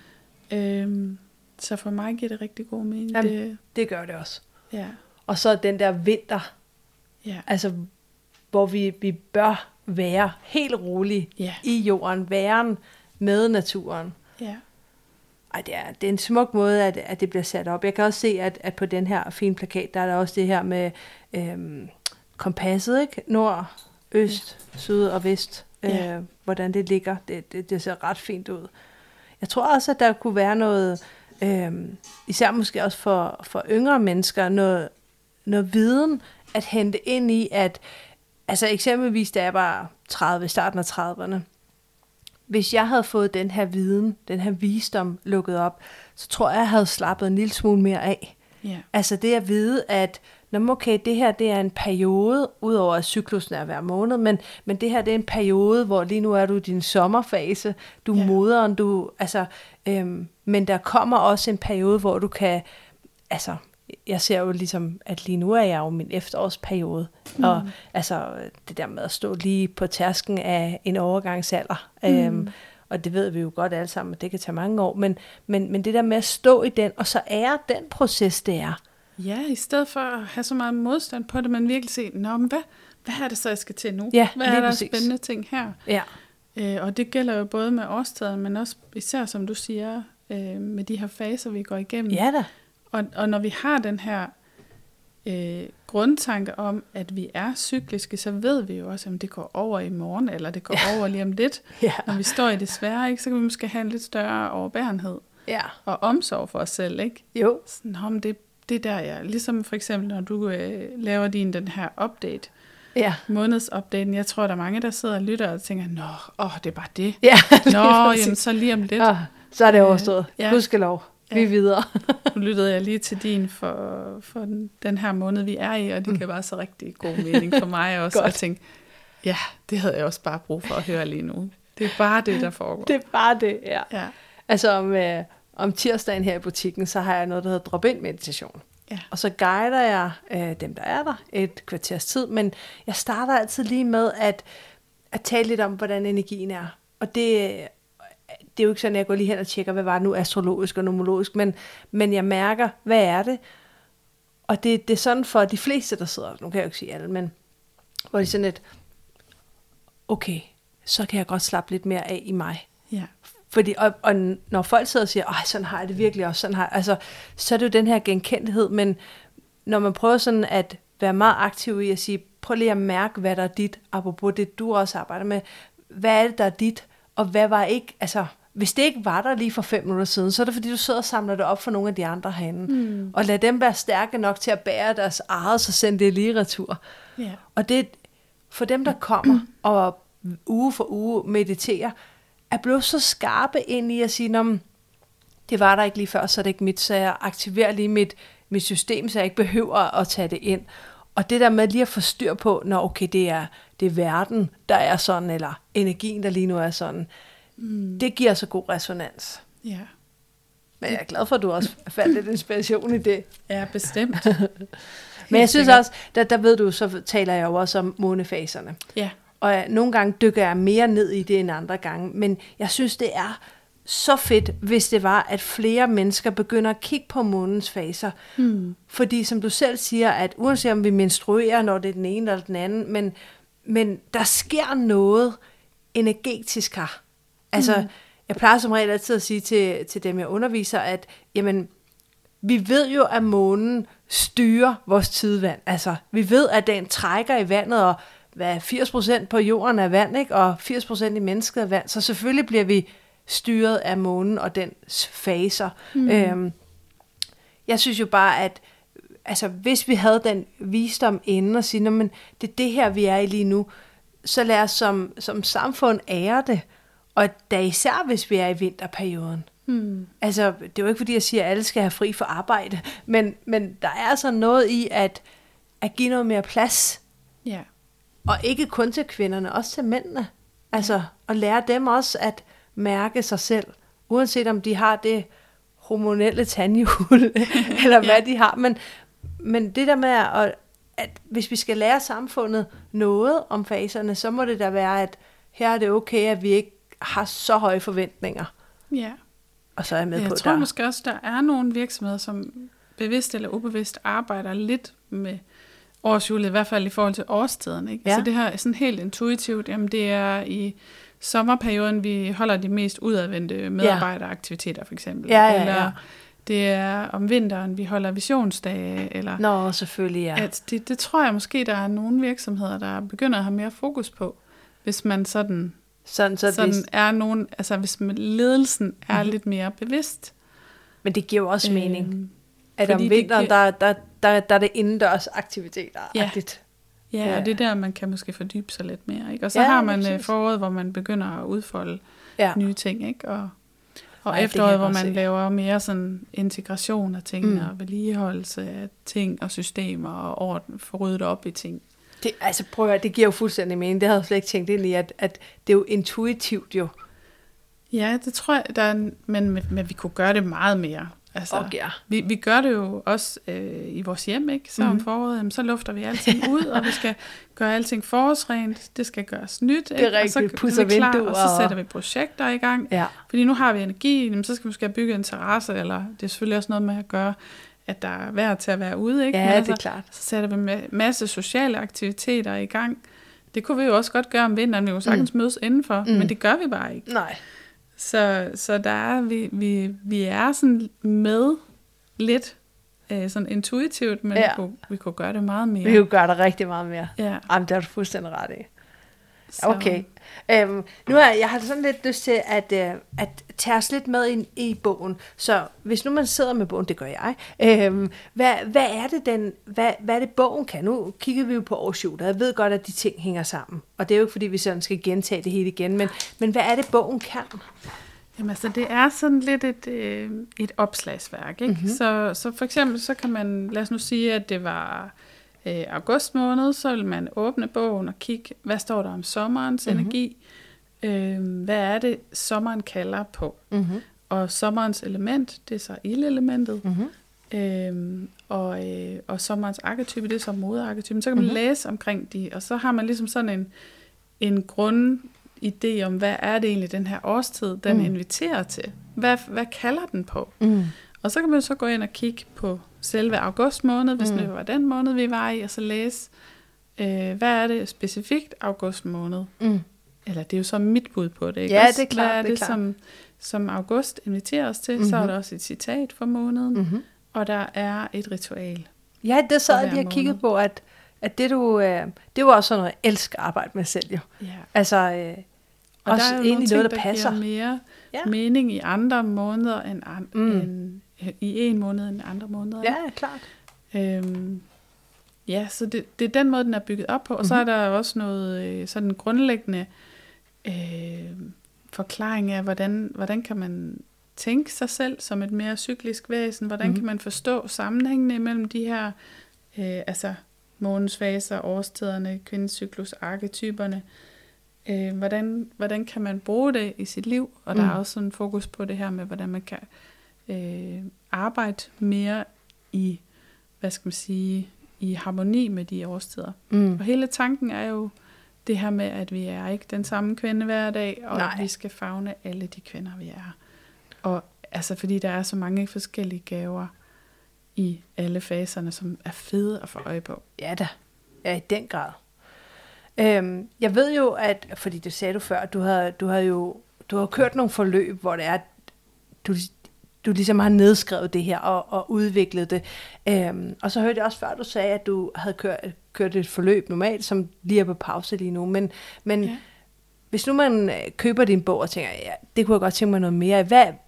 Så for mig giver det rigtig god mening. Jamen, det gør det også. Ja. Og så den der vinter, altså hvor vi bør være helt rolige i jorden, væren med naturen. Ja. Ej, det er en smuk måde, at det bliver sat op. Jeg kan også se, at på den her fine plakat, der er der også det her med kompasset, ikke? Nord, øst, syd og vest. Hvordan det ligger. Det ser ret fint ud. Jeg tror også, at der kunne være noget, især måske også for yngre mennesker, noget viden at hente ind i, at altså eksempelvis, da jeg var 30, starten af 30'erne, hvis jeg havde fået den her viden, den her visdom lukket op, så tror jeg havde slappet en lille smule mere af. Yeah. Altså det at vide, at okay, det her det er en periode, udover at cyklusen er hver måned, men det her det er en periode, hvor lige nu er du i din sommerfase, du er moderen, men der kommer også en periode, hvor du kan, altså jeg ser jo ligesom, at lige nu er jeg jo min efterårsperiode, og altså det der med at stå lige på tærsken af en overgangsalder, og det ved vi jo godt alle sammen, at det kan tage mange år, men det der med at stå i den, og så ære den proces, det er. Ja, i stedet for at have så meget modstand på det, man virkelig se, men hvad er det så, jeg skal til nu? Ja, hvad er der spændende ting her? Ja. Og det gælder jo både med årstiden, men også især, som du siger, med de her faser, vi går igennem. Ja da. Og når vi har den her grundtanke om, at vi er cykliske, så ved vi jo også, om det går over i morgen, eller det går over lige om lidt. Når vi står i det svære, ikke, så kan vi måske have en lidt større overbærenhed og omsorg for os selv. Ikke? Jo. Sådan, det der, jeg, ligesom for eksempel, når du laver den her update, månedsupdaten, jeg tror, der er mange, der sidder og lytter og tænker, det er bare det. Ja, jamen, så lige om lidt. Så er det overstået. Gudskelov. Vi er videre. Nu lyttede jeg lige til din for den her måned, vi er i, og det kan bare så rigtig god mening for mig også. Og jeg tænkte, det havde jeg også bare brug for at høre lige nu. Det er bare det, der foregår. Det er bare det, ja. Altså om tirsdagen her i butikken, så har jeg noget, der hedder drop-in meditation. Ja. Og så guider jeg dem, der er der, et kvarters tid, men jeg starter altid lige med at tale lidt om, hvordan energien er. Og det er jo ikke sådan, at jeg går lige hen og tjekker, hvad var det nu astrologisk og numerologisk, men jeg mærker, hvad er det? Og det er sådan for de fleste, der sidder, nu kan jeg jo ikke sige alle, men hvor det er sådan et, okay, så kan jeg godt slappe lidt mere af i mig. Ja. Fordi, og når folk sidder og siger, sådan har jeg det virkelig også, sådan har jeg, altså, så er det jo den her genkendelighed, men når man prøver sådan at være meget aktiv i at sige, prøv lige at mærke, hvad der er dit, apropos det, du også arbejder med, hvad er det, der er dit, og hvad var ikke, altså, hvis det ikke var der lige for 5 minutter siden, så er det fordi, du sidder og samler det op for nogle af de andre herinde, og lad dem være stærke nok til at bære deres eget, så send det lige retur. Yeah. Og det for dem, der kommer og uge for uge mediterer, er blevet så skarpe ind i at sige, det var der ikke lige før, så er det ikke mit, så jeg aktiverer lige mit system, så jeg ikke behøver at tage det ind. Og det der med lige at få styr på, okay, det er verden, der er sådan, eller energien, der lige nu er sådan, det giver så god resonans. Ja. Men jeg er glad for, at du også fandt lidt inspiration i det. Ja, bestemt. Men jeg synes også, der ved du, så taler jeg jo også om månefaserne. Ja. Og nogle gange dykker jeg mere ned i det end andre gange. Men jeg synes, det er så fedt, hvis det var, at flere mennesker begynder at kigge på månens faser. Fordi som du selv siger, at uanset om vi menstruerer, når det er den ene eller den anden, men der sker noget energetisk her. Altså, jeg plejer som regel altid at sige til dem, jeg underviser, at jamen, vi ved jo, at månen styrer vores tidevand. Altså, vi ved, at den trækker i vandet, og hvad 80% på jorden er vand, ikke? Og 80% i mennesket er vand. Så selvfølgelig bliver vi styret af månen og dens faser. Jeg synes jo bare, at altså, hvis vi havde den visdom inden og sige, men det er det her, vi er i lige nu, så lad os som samfund ære det. Og da især, hvis vi er i vinterperioden. Altså, det er jo ikke fordi, jeg siger, at alle skal have fri for arbejde, men der er altså noget i at give noget mere plads. Ja. Og ikke kun til kvinderne, også til mændene. Altså, at lære dem også at mærke sig selv, uanset om de har det hormonelle tandhjul, eller hvad de har. Men det der med, at hvis vi skal lære samfundet noget om faserne, så må det da være, at her er det okay, at vi ikke har så høje forventninger. Ja. Og så er jeg med på, jeg tror måske også, der er nogle virksomheder, som bevidst eller ubevidst arbejder lidt med årshjulet, i hvert fald i forhold til årstiden. Ikke? Ja. Så det her er sådan helt intuitivt. Jamen, det er i sommerperioden, vi holder de mest udadvendte medarbejderaktiviteter, for eksempel. Eller det er om vinteren, vi holder visionsdage. Eller selvfølgelig, ja. At det tror jeg måske, der er nogle virksomheder, der begynder at have mere fokus på, hvis man sådan er nogen, altså hvis ledelsen er lidt mere bevidst. Men det giver jo også mening, at om vinteren, der er det indendørs aktiviteter. Ja, og det er der, man kan måske fordybe sig lidt mere. Ikke? Og så har man foråret, hvor man begynder at udfolde nye ting, ikke? Og efteråret, hvor man laver mere sådan integration af ting, og vedligeholdelse af ting og systemer, og orden, få ryddet op i ting. Det giver jo fuldstændig mening. Det havde jeg slet ikke tænkt ind i, at det er jo intuitivt jo. Ja, det tror jeg, men vi kunne gøre det meget mere. Altså, vi gør det jo også i vores hjem, ikke? Så om foråret, så lufter vi alting ud, og vi skal gøre alting forårsrent. Det skal gøres nyt, ikke? Det er rigtigt, og så er vi klar, og så sætter vi projekter i gang. Ja. Fordi nu har vi energi, så skal vi måske bygge en terrasse, eller det er selvfølgelig også noget med at gøre, at der er værd til at være ude, ikke? Ja, det er klart. Så sætter vi masse sociale aktiviteter i gang. Det kunne vi jo også godt gøre om vinteren, vi kunne sagtens mødes indenfor, men det gør vi bare ikke. Nej. Så der er vi er sådan med lidt sådan intuitivt, men vi kunne gøre det meget mere. Vi kunne gøre det rigtig meget mere. Ja. Jamen, det har du fuldstændig ret i. Så. Okay. Nu har jeg sådan lidt lyst til at tage os lidt med ind i bogen. Så hvis nu man sidder med bogen, det gør jeg, hvad er det bogen kan? Nu kigger vi jo på årsjul, og jeg ved godt, at de ting hænger sammen. Og det er jo ikke, fordi vi sådan skal gentage det hele igen, men hvad er det, bogen kan? Jamen altså, det er sådan lidt et opslagsværk, ikke? Mm-hmm. Så for eksempel, så kan man, lad os nu sige, at det var august måned, så vil man åbne bogen og kigge, hvad står der om sommerens energi? Hvad er det, sommeren kalder på? Mm-hmm. Og sommerens element, det er så ildelementet. Mm-hmm. Og sommerens arketype, det er så moderarketypen. Så kan man læse omkring de, og så har man ligesom sådan en grundidé om, hvad er det egentlig, den her årstid, den inviterer til. Hvad kalder den på? Mm. Og så kan man så gå ind og kigge på selve august måned, hvis det var den måned, vi var i, og så læse, hvad er det specifikt august måned? Mm. Eller det er jo så mit bud på det, ikke? Ja, det er klart. Hvad er det, som august inviterer os til? Mm-hmm. Så er der også et citat for måneden, og der er et ritual. Ja, det sad jeg lige og kiggede på, at det var også sådan noget, jeg elsker at arbejde med selv jo. Ja. Altså, og også der er jo egentlig noget, der passer. Mere mening i andre måneder end i en måned end andre måneder. Ja, klart. Så det er den måde, den er bygget op på. Og så er der også noget sådan grundlæggende forklaring af, hvordan kan man tænke sig selv som et mere cyklisk væsen? Hvordan kan man forstå sammenhængene mellem de her månens faser, årstiderne, kvindecyklus, arketyperne? Hvordan kan man bruge det i sit liv? Og der er også sådan fokus på det her med, hvordan man kan arbejde mere i, i harmoni med de årstider. Og hele tanken er jo det her med, at vi er ikke den samme kvinde hver dag, og at vi skal favne alle de kvinder, vi er. Og altså, fordi der er så mange forskellige gaver i alle faserne, som er fede at få øje på. Ja da, ja, i den grad. Jeg ved jo, at, fordi det sagde du før, du har kørt nogle forløb, hvor det er, du ligesom har nedskrevet det her og udviklet det. Og så hørte jeg også før, du sagde, at du havde kørt et forløb normalt, som lige er på pause lige nu. Men hvis nu man køber din bog og tænker, ja, det kunne jeg godt tænke mig noget mere.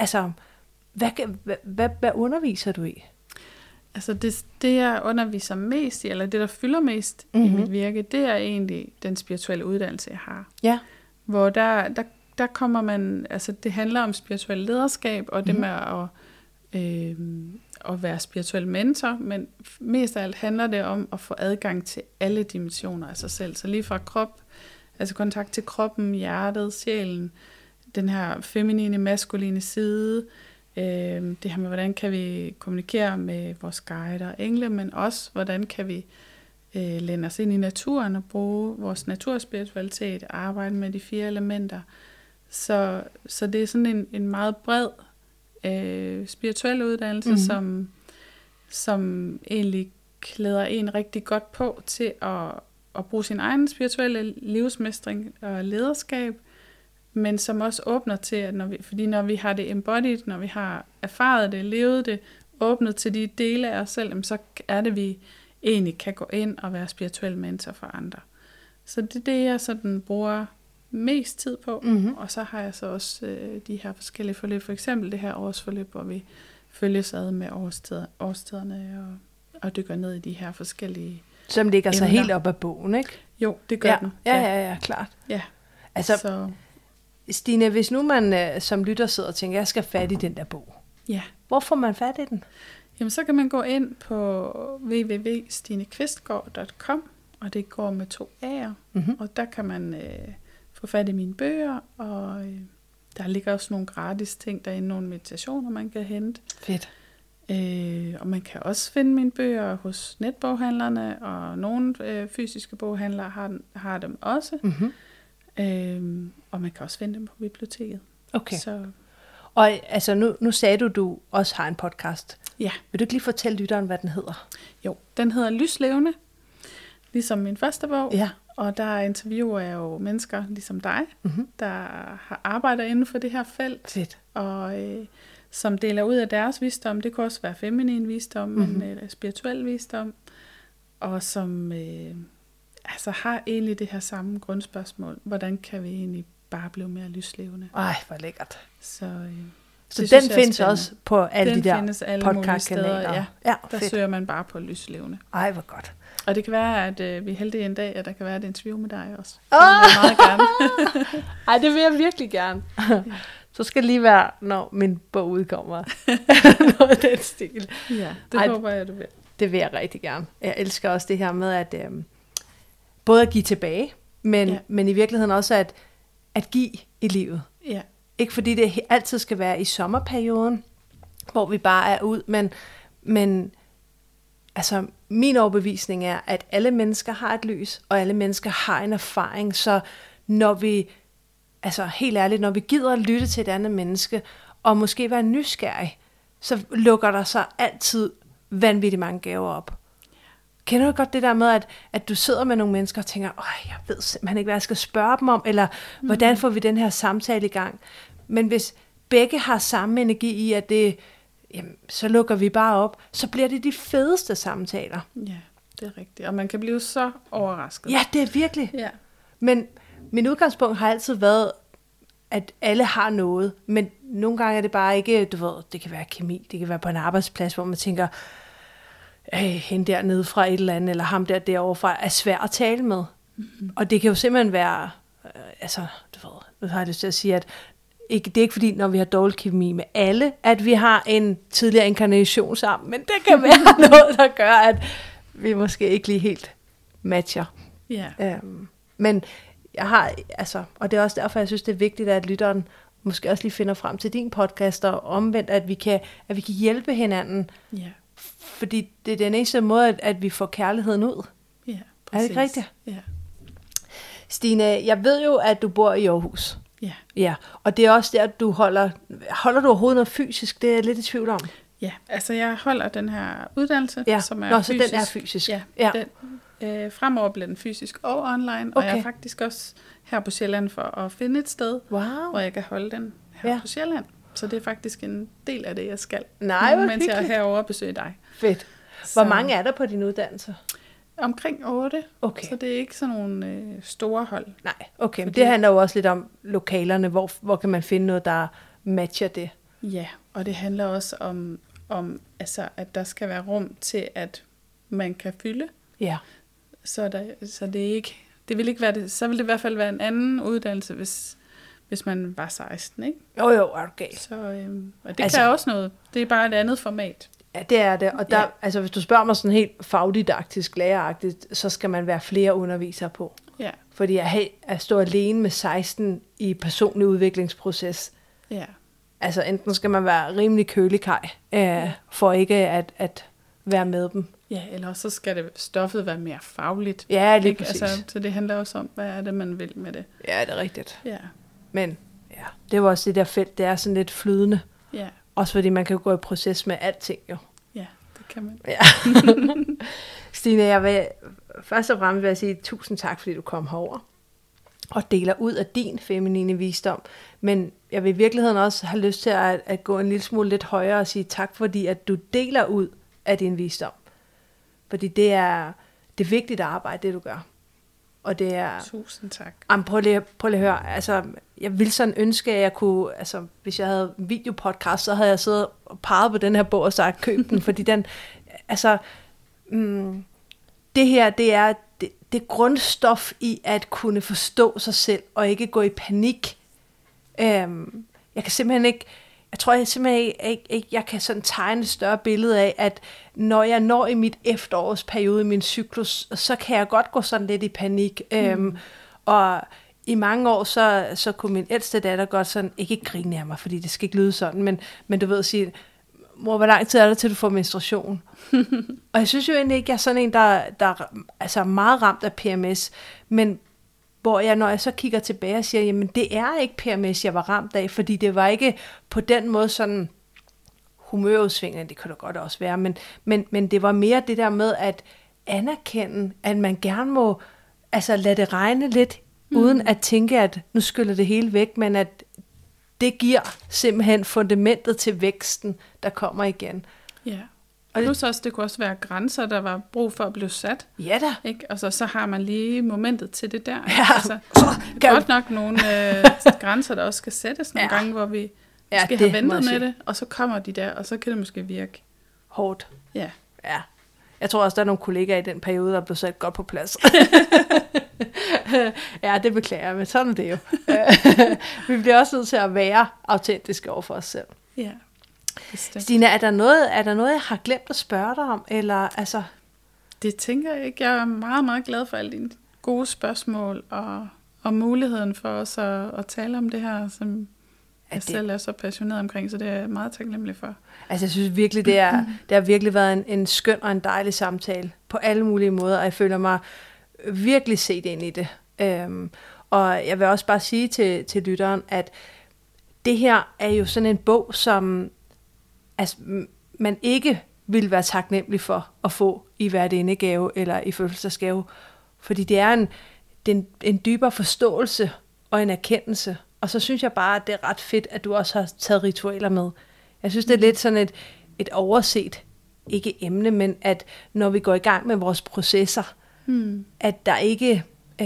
Hvad underviser du i? Altså det jeg underviser mest i, eller det der fylder mest i mit virke, det er egentlig den spirituelle uddannelse, jeg har. Ja. Hvor der kommer man, altså det handler om spirituel lederskab, og det med at være spirituel mentor, men mest af alt handler det om at få adgang til alle dimensioner af sig selv. Så lige fra krop, altså kontakt til kroppen, hjertet, sjælen, den her feminine, maskuline side, det her med, hvordan kan vi kommunikere med vores guider og engle, men også, hvordan kan vi læne os ind i naturen og bruge vores naturspiritualitet, arbejde med de 4 elementer. Så det er sådan en meget bred spirituel uddannelse, som egentlig klæder en rigtig godt på til at bruge sin egen spirituelle livsmestring og lederskab, men som også åbner til, at når vi har det embodied, når vi har erfaret det, levet det, åbnet til de dele af os selv, så er det, vi egentlig kan gå ind og være spirituel mentor for andre. Så det er det, jeg sådan bruger mest tid på, og så har jeg så også de her forskellige forløb, for eksempel det her årsforløb, hvor vi følges ad med årstiderne og dykker ned i de her forskellige som ligger emner. Så helt op ad bogen, ikke? Jo, det gør den. Ja, klart. Ja. Altså, så. Stine, hvis nu man som lytter sidder og tænker, jeg skal fat i den der bog. Ja. Hvor får man fat i den? Jamen, så kan man gå ind på www.stinekvistgaard.com, og det går med 2 A'er, og der kan man få fat i mine bøger, og der ligger også nogle gratis ting derinde, nogle meditationer, man kan hente. Fedt. Og man kan også finde mine bøger hos netboghandlerne, og nogle fysiske boghandlere har dem også. Og man kan også finde dem på biblioteket. Okay. Så. Og altså nu sagde du også har en podcast. Ja. Vil du ikke lige fortælle lytteren, hvad den hedder? Jo, den hedder Lyslevende, ligesom min første bog. Ja. Og der interviewer jeg jo mennesker ligesom dig, der har arbejdet inden for det her felt. Fedt. Og som deler ud af deres visdom. Det kan også være feminin visdom, men spirituel visdom. Og som altså har egentlig det her samme grundspørgsmål. Hvordan kan vi egentlig bare blive mere lyslevende? Ej, hvor lækkert. Så den findes også på alle de der podcast-kanaler? Ja, der søger man bare på lyslevende. Ej, hvor godt. Og det kan være, at vi er heldige en dag, at der kan være et interview med dig også. Det vil jeg meget gerne. Ej, det vil jeg virkelig gerne. Så skal det lige være, når min bog udkommer. Noget af den stil. Ja, det håber jeg, du vil. Det vil jeg rigtig gerne. Jeg elsker også det her med, at både at give tilbage, men i virkeligheden også at give i livet. Ja. Ikke fordi det altid skal være i sommerperioden, hvor vi bare er ud, men altså min overbevisning er, at alle mennesker har et lys, og alle mennesker har en erfaring, så når vi, altså helt ærligt, når vi gider at lytte til et andet menneske, og måske være nysgerrig, så lukker der sig altid vanvittigt mange gaver op. Kender du godt det der med, at du sidder med nogle mennesker og tænker, jeg ved simpelthen ikke, hvad jeg skal spørge dem om, eller hvordan får vi den her samtale i gang? Men hvis begge har samme energi i, at det, jamen, så lukker vi bare op, så bliver det de fedeste samtaler. Ja, det er rigtigt. Og man kan blive så overrasket. Ja, det er virkelig. Ja. Men min udgangspunkt har altid været, at alle har noget, men nogle gange er det bare ikke, du ved, det kan være kemi, det kan være på en arbejdsplads, hvor man tænker, hende dernede fra et eller andet, eller ham derovre fra, er svær at tale med. Mm-hmm. Og det kan jo simpelthen være, du ved, nu har jeg lyst til at sige, at det er ikke fordi, når vi har dårlig kemi med alle, at vi har en tidligere inkarnation sammen, men det kan være noget, der gør, at vi måske ikke lige helt matcher. Yeah. Men jeg har, og det er også derfor, jeg synes, det er vigtigt, at lytteren måske også lige finder frem til din podcast, og omvendt, at vi kan hjælpe hinanden. Yeah. Fordi det er den eneste måde, at vi får kærligheden ud. Ja, præcis. Er det ikke rigtigt? Ja. Stine, jeg ved jo, at du bor i Aarhus. Ja. Ja, og det er også der, du holder du overhovedet noget fysisk? Det er jeg lidt i tvivl om. Ja, altså jeg holder den her uddannelse, som er fysisk. Så den er fysisk. Ja. Den, fremover bliver den fysisk og online, og jeg er faktisk også her på Sjælland for at finde et sted, hvor jeg kan holde den her på Sjælland. Så det er faktisk en del af det, jeg skal. Nej, hvor mens jeg er herovre og besøger dig. Fedt. Hvor mange er der på din uddannelse? Omkring 8. Okay. Så det er ikke sådan nogle store hold. Nej, okay. Men det handler jo også lidt om lokalerne. Hvor kan man finde noget, der matcher det? Ja, og det handler også om at der skal være rum til, at man kan fylde. Ja. Så det er ikke... Det vil ikke være det. Så vil det i hvert fald være en anden uddannelse, hvis man var 16, ikke? Jo, okay. Så, og det kan også noget. Det er bare et andet format. Ja, det er det. Og der, hvis du spørger mig sådan helt fagdidaktisk, læreragtigt, så skal man være flere undervisere på. Ja. Fordi at stå alene med 16 i personlig udviklingsproces. Ja. Altså enten skal man være rimelig kølikaj, for ikke at være med dem. Ja, eller så skal stoffet være mere fagligt. Ja, lige præcis. Så det handler også om, hvad er det, man vil med det. Ja, det er rigtigt. Ja. Men det var også det der felt, det er sådan lidt flydende. Ja. Også fordi man kan gå i proces med alting jo. Ja, det kan man. Ja. Stine, jeg vil først og fremmest vil jeg sige tusind tak, fordi du kom herover og deler ud af din feminine visdom. Men jeg vil i virkeligheden også have lyst til at gå en lille smule lidt højere og sige tak, fordi at du deler ud af din visdom. Fordi det er vigtigt arbejde, det du gør. Og det er... Tusind tak. Prøv lige at høre. Altså, jeg ville sådan ønske, at jeg kunne... Altså, hvis jeg havde videopodcast, så havde jeg siddet og peget på den her bog og sagt, køb den. Fordi den... Altså... det her, det er det grundstof i at kunne forstå sig selv, og ikke gå i panik. Jeg kan simpelthen ikke... Jeg tror simpelthen ikke, jeg kan sådan tegne et større billede af, at når jeg når i mit efterårsperiode i min cyklus, så kan jeg godt gå sådan lidt i panik. Og i mange år, så kunne min ældste datter godt sådan, ikke grine af mig, fordi det skal ikke lyde sådan, men du ved at sige, mor, hvor lang tid er det til du får menstruation? Og jeg synes jo egentlig ikke, jeg er sådan en, der altså er meget ramt af PMS, men hvor jeg, når jeg så kigger tilbage og siger, jamen det er ikke PMS, jeg var ramt af, fordi det var ikke på den måde sådan humørudsvingende, det kan det godt også være, men det var mere det der med at anerkende, at man gerne må altså lade det regne lidt, uden at tænke, at nu skyller det hele væk, men at det giver simpelthen fundamentet til væksten, der kommer igen. Ja. Plus også, det kunne også være grænser, der var brug for at blive sat. Ja da. Ikke? Altså, så har man lige momentet til det der. Ja. Altså, godt nok nogle grænser, der også skal sættes nogle gange, hvor vi skal have ventet med det, og så kommer de der, og så kan det måske virke hårdt. Ja. Ja. Jeg tror også, der er nogle kollegaer i den periode, der blev sat godt på plads. Ja, det beklager jeg, men sådan er det jo. Vi bliver også nødt til at være autentiske over for os selv. Ja, bestemt. Stine, er der noget, jeg har glemt at spørge dig om? Eller, altså... Det tænker jeg ikke. Jeg er meget, meget glad for alle dine gode spørgsmål, og muligheden for os at tale om det her, som jeg selv er så passioneret omkring, så det er jeg meget taknemmelig for. Altså, jeg synes virkelig, det har virkelig været en skøn og en dejlig samtale på alle mulige måder, og jeg føler mig virkelig set ind i det. Og jeg vil også bare sige til lytteren, at det her er jo sådan en bog, som altså, man ikke vil være taknemmelig for at få i værtindegave eller i fødselsdagsgave, fordi det er en dybere forståelse og en erkendelse. Og så synes jeg bare, at det er ret fedt, at du også har taget ritualer med. Jeg synes, det er lidt sådan et overset, ikke emne, men at når vi går i gang med vores processer, at der ikke...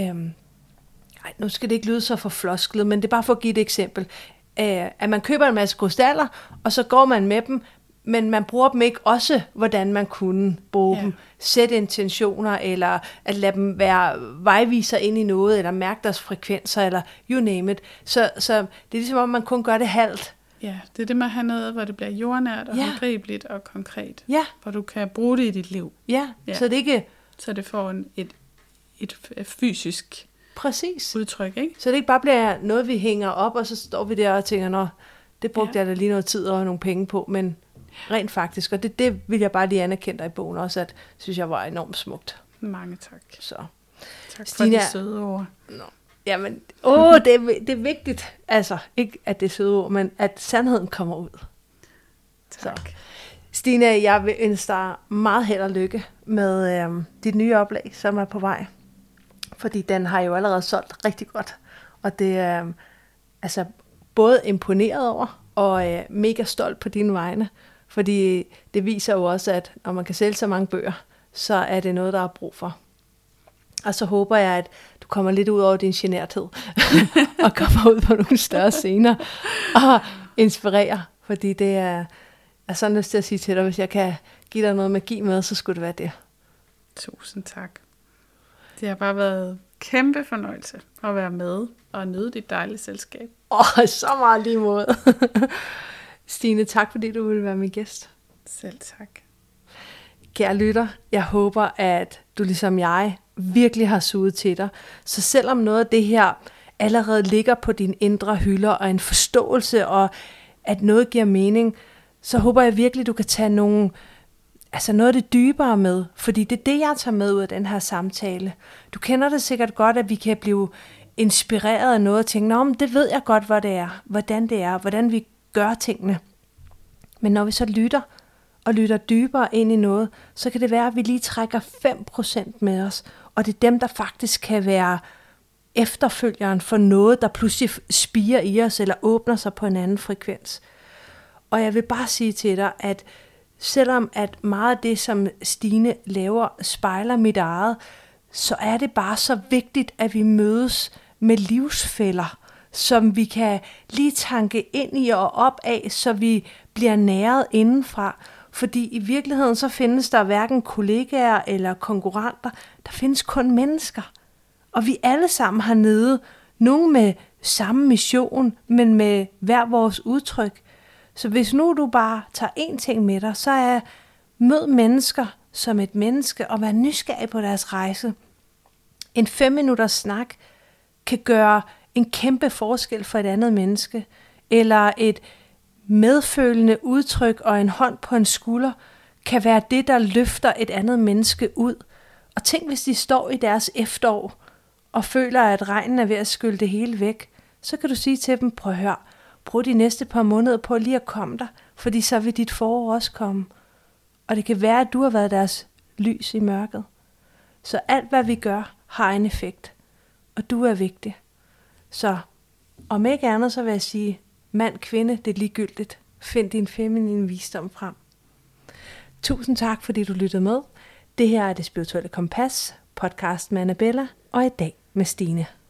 nu skal det ikke lyde så for flosklet, men det er bare for at give et eksempel. At man køber en masse krystaller, og så går man med dem, men man bruger dem ikke også, hvordan man kunne bruge dem. Sætte intentioner, eller at lade dem være vejviser ind i noget, eller mærke deres frekvenser, eller you name it. Så det er ligesom, om man kun gør det halvt. Ja, det er det med at have noget, hvor det bliver jordnært og håndgribeligt og konkret. Ja. Hvor du kan bruge det i dit liv. Ja, så det ikke... Så det får et fysisk udtryk, ikke? Så det ikke bare bliver noget, vi hænger op, og så står vi der og tænker, nå, det brugte jeg da lige noget tid og nogle penge på, men rent faktisk, og det vil jeg bare lige anerkende dig i bogen også, at synes jeg var enormt smukt. Mange tak. Så. Tak Stine, for de søde ord. Nå. Jamen, det er vigtigt, altså, ikke at det er søde ord, men at sandheden kommer ud. Tak. Så. Stine, jeg vil ønske dig meget held og lykke med dit nye oplag, som er på vej. Fordi den har jo allerede solgt rigtig godt. Og det er altså både imponeret over og mega stolt på dine vegne. Fordi det viser jo også, at når man kan sælge så mange bøger, så er det noget, der er brug for. Og så håber jeg, at du kommer lidt ud over din generthed og kommer ud på nogle større scener og inspirerer. Fordi det er sådan lyst til at sige til dig, hvis jeg kan give dig noget magi med, så skulle det være det. Tusind tak. Det har bare været kæmpe fornøjelse at være med og nyde dit dejlige selskab. Så meget lige mod. Stine, tak fordi du ville være min gæst. Selv tak. Kære lytter, jeg håber, at du ligesom jeg virkelig har suget til dig. Så selvom noget af det her allerede ligger på dine indre hylder og en forståelse, og at noget giver mening, så håber jeg virkelig, du kan tage noget af det dybere med, fordi det er det, jeg tager med ud af den her samtale. Du kender det sikkert godt, at vi kan blive inspireret af noget og tænke, men det ved jeg godt, hvordan det er, hvordan vi gør tingene. Men når vi så lytter dybere ind i noget, så kan det være, at vi lige trækker 5% med os, og det er dem, der faktisk kan være efterfølgeren for noget, der pludselig spirer i os, eller åbner sig på en anden frekvens. Og jeg vil bare sige til dig, at selvom at meget af det, som Stine laver, spejler mit eget, så er det bare så vigtigt, at vi mødes med livsfælder, som vi kan lige tanke ind i og op af, så vi bliver næret indenfra. Fordi i virkeligheden så findes der hverken kollegaer eller konkurrenter, der findes kun mennesker. Og vi alle sammen hernede, nogen med samme mission, men med hver vores udtryk. Så hvis nu du bare tager én ting med dig, så er mød mennesker som et menneske og vær nysgerrig på deres rejse. En 5-minutters snak kan gøre en kæmpe forskel for et andet menneske, eller et medfølende udtryk og en hånd på en skulder kan være det, der løfter et andet menneske ud. Og tænk, hvis de står i deres efterår og føler, at regnen er ved at skylle det hele væk, så kan du sige til dem, prøv at høre, brug de næste par måneder på lige at komme der, fordi så vil dit forår også komme. Og det kan være, at du har været deres lys i mørket. Så alt, hvad vi gør, har en effekt. Og du er vigtig. Så om ikke andet, så vil jeg sige, mand, kvinde, det er ligegyldigt. Find din feminine visdom frem. Tusind tak, fordi du lyttede med. Det her er Det Spirituelle Kompas, podcast med Annabella, og i dag med Stine.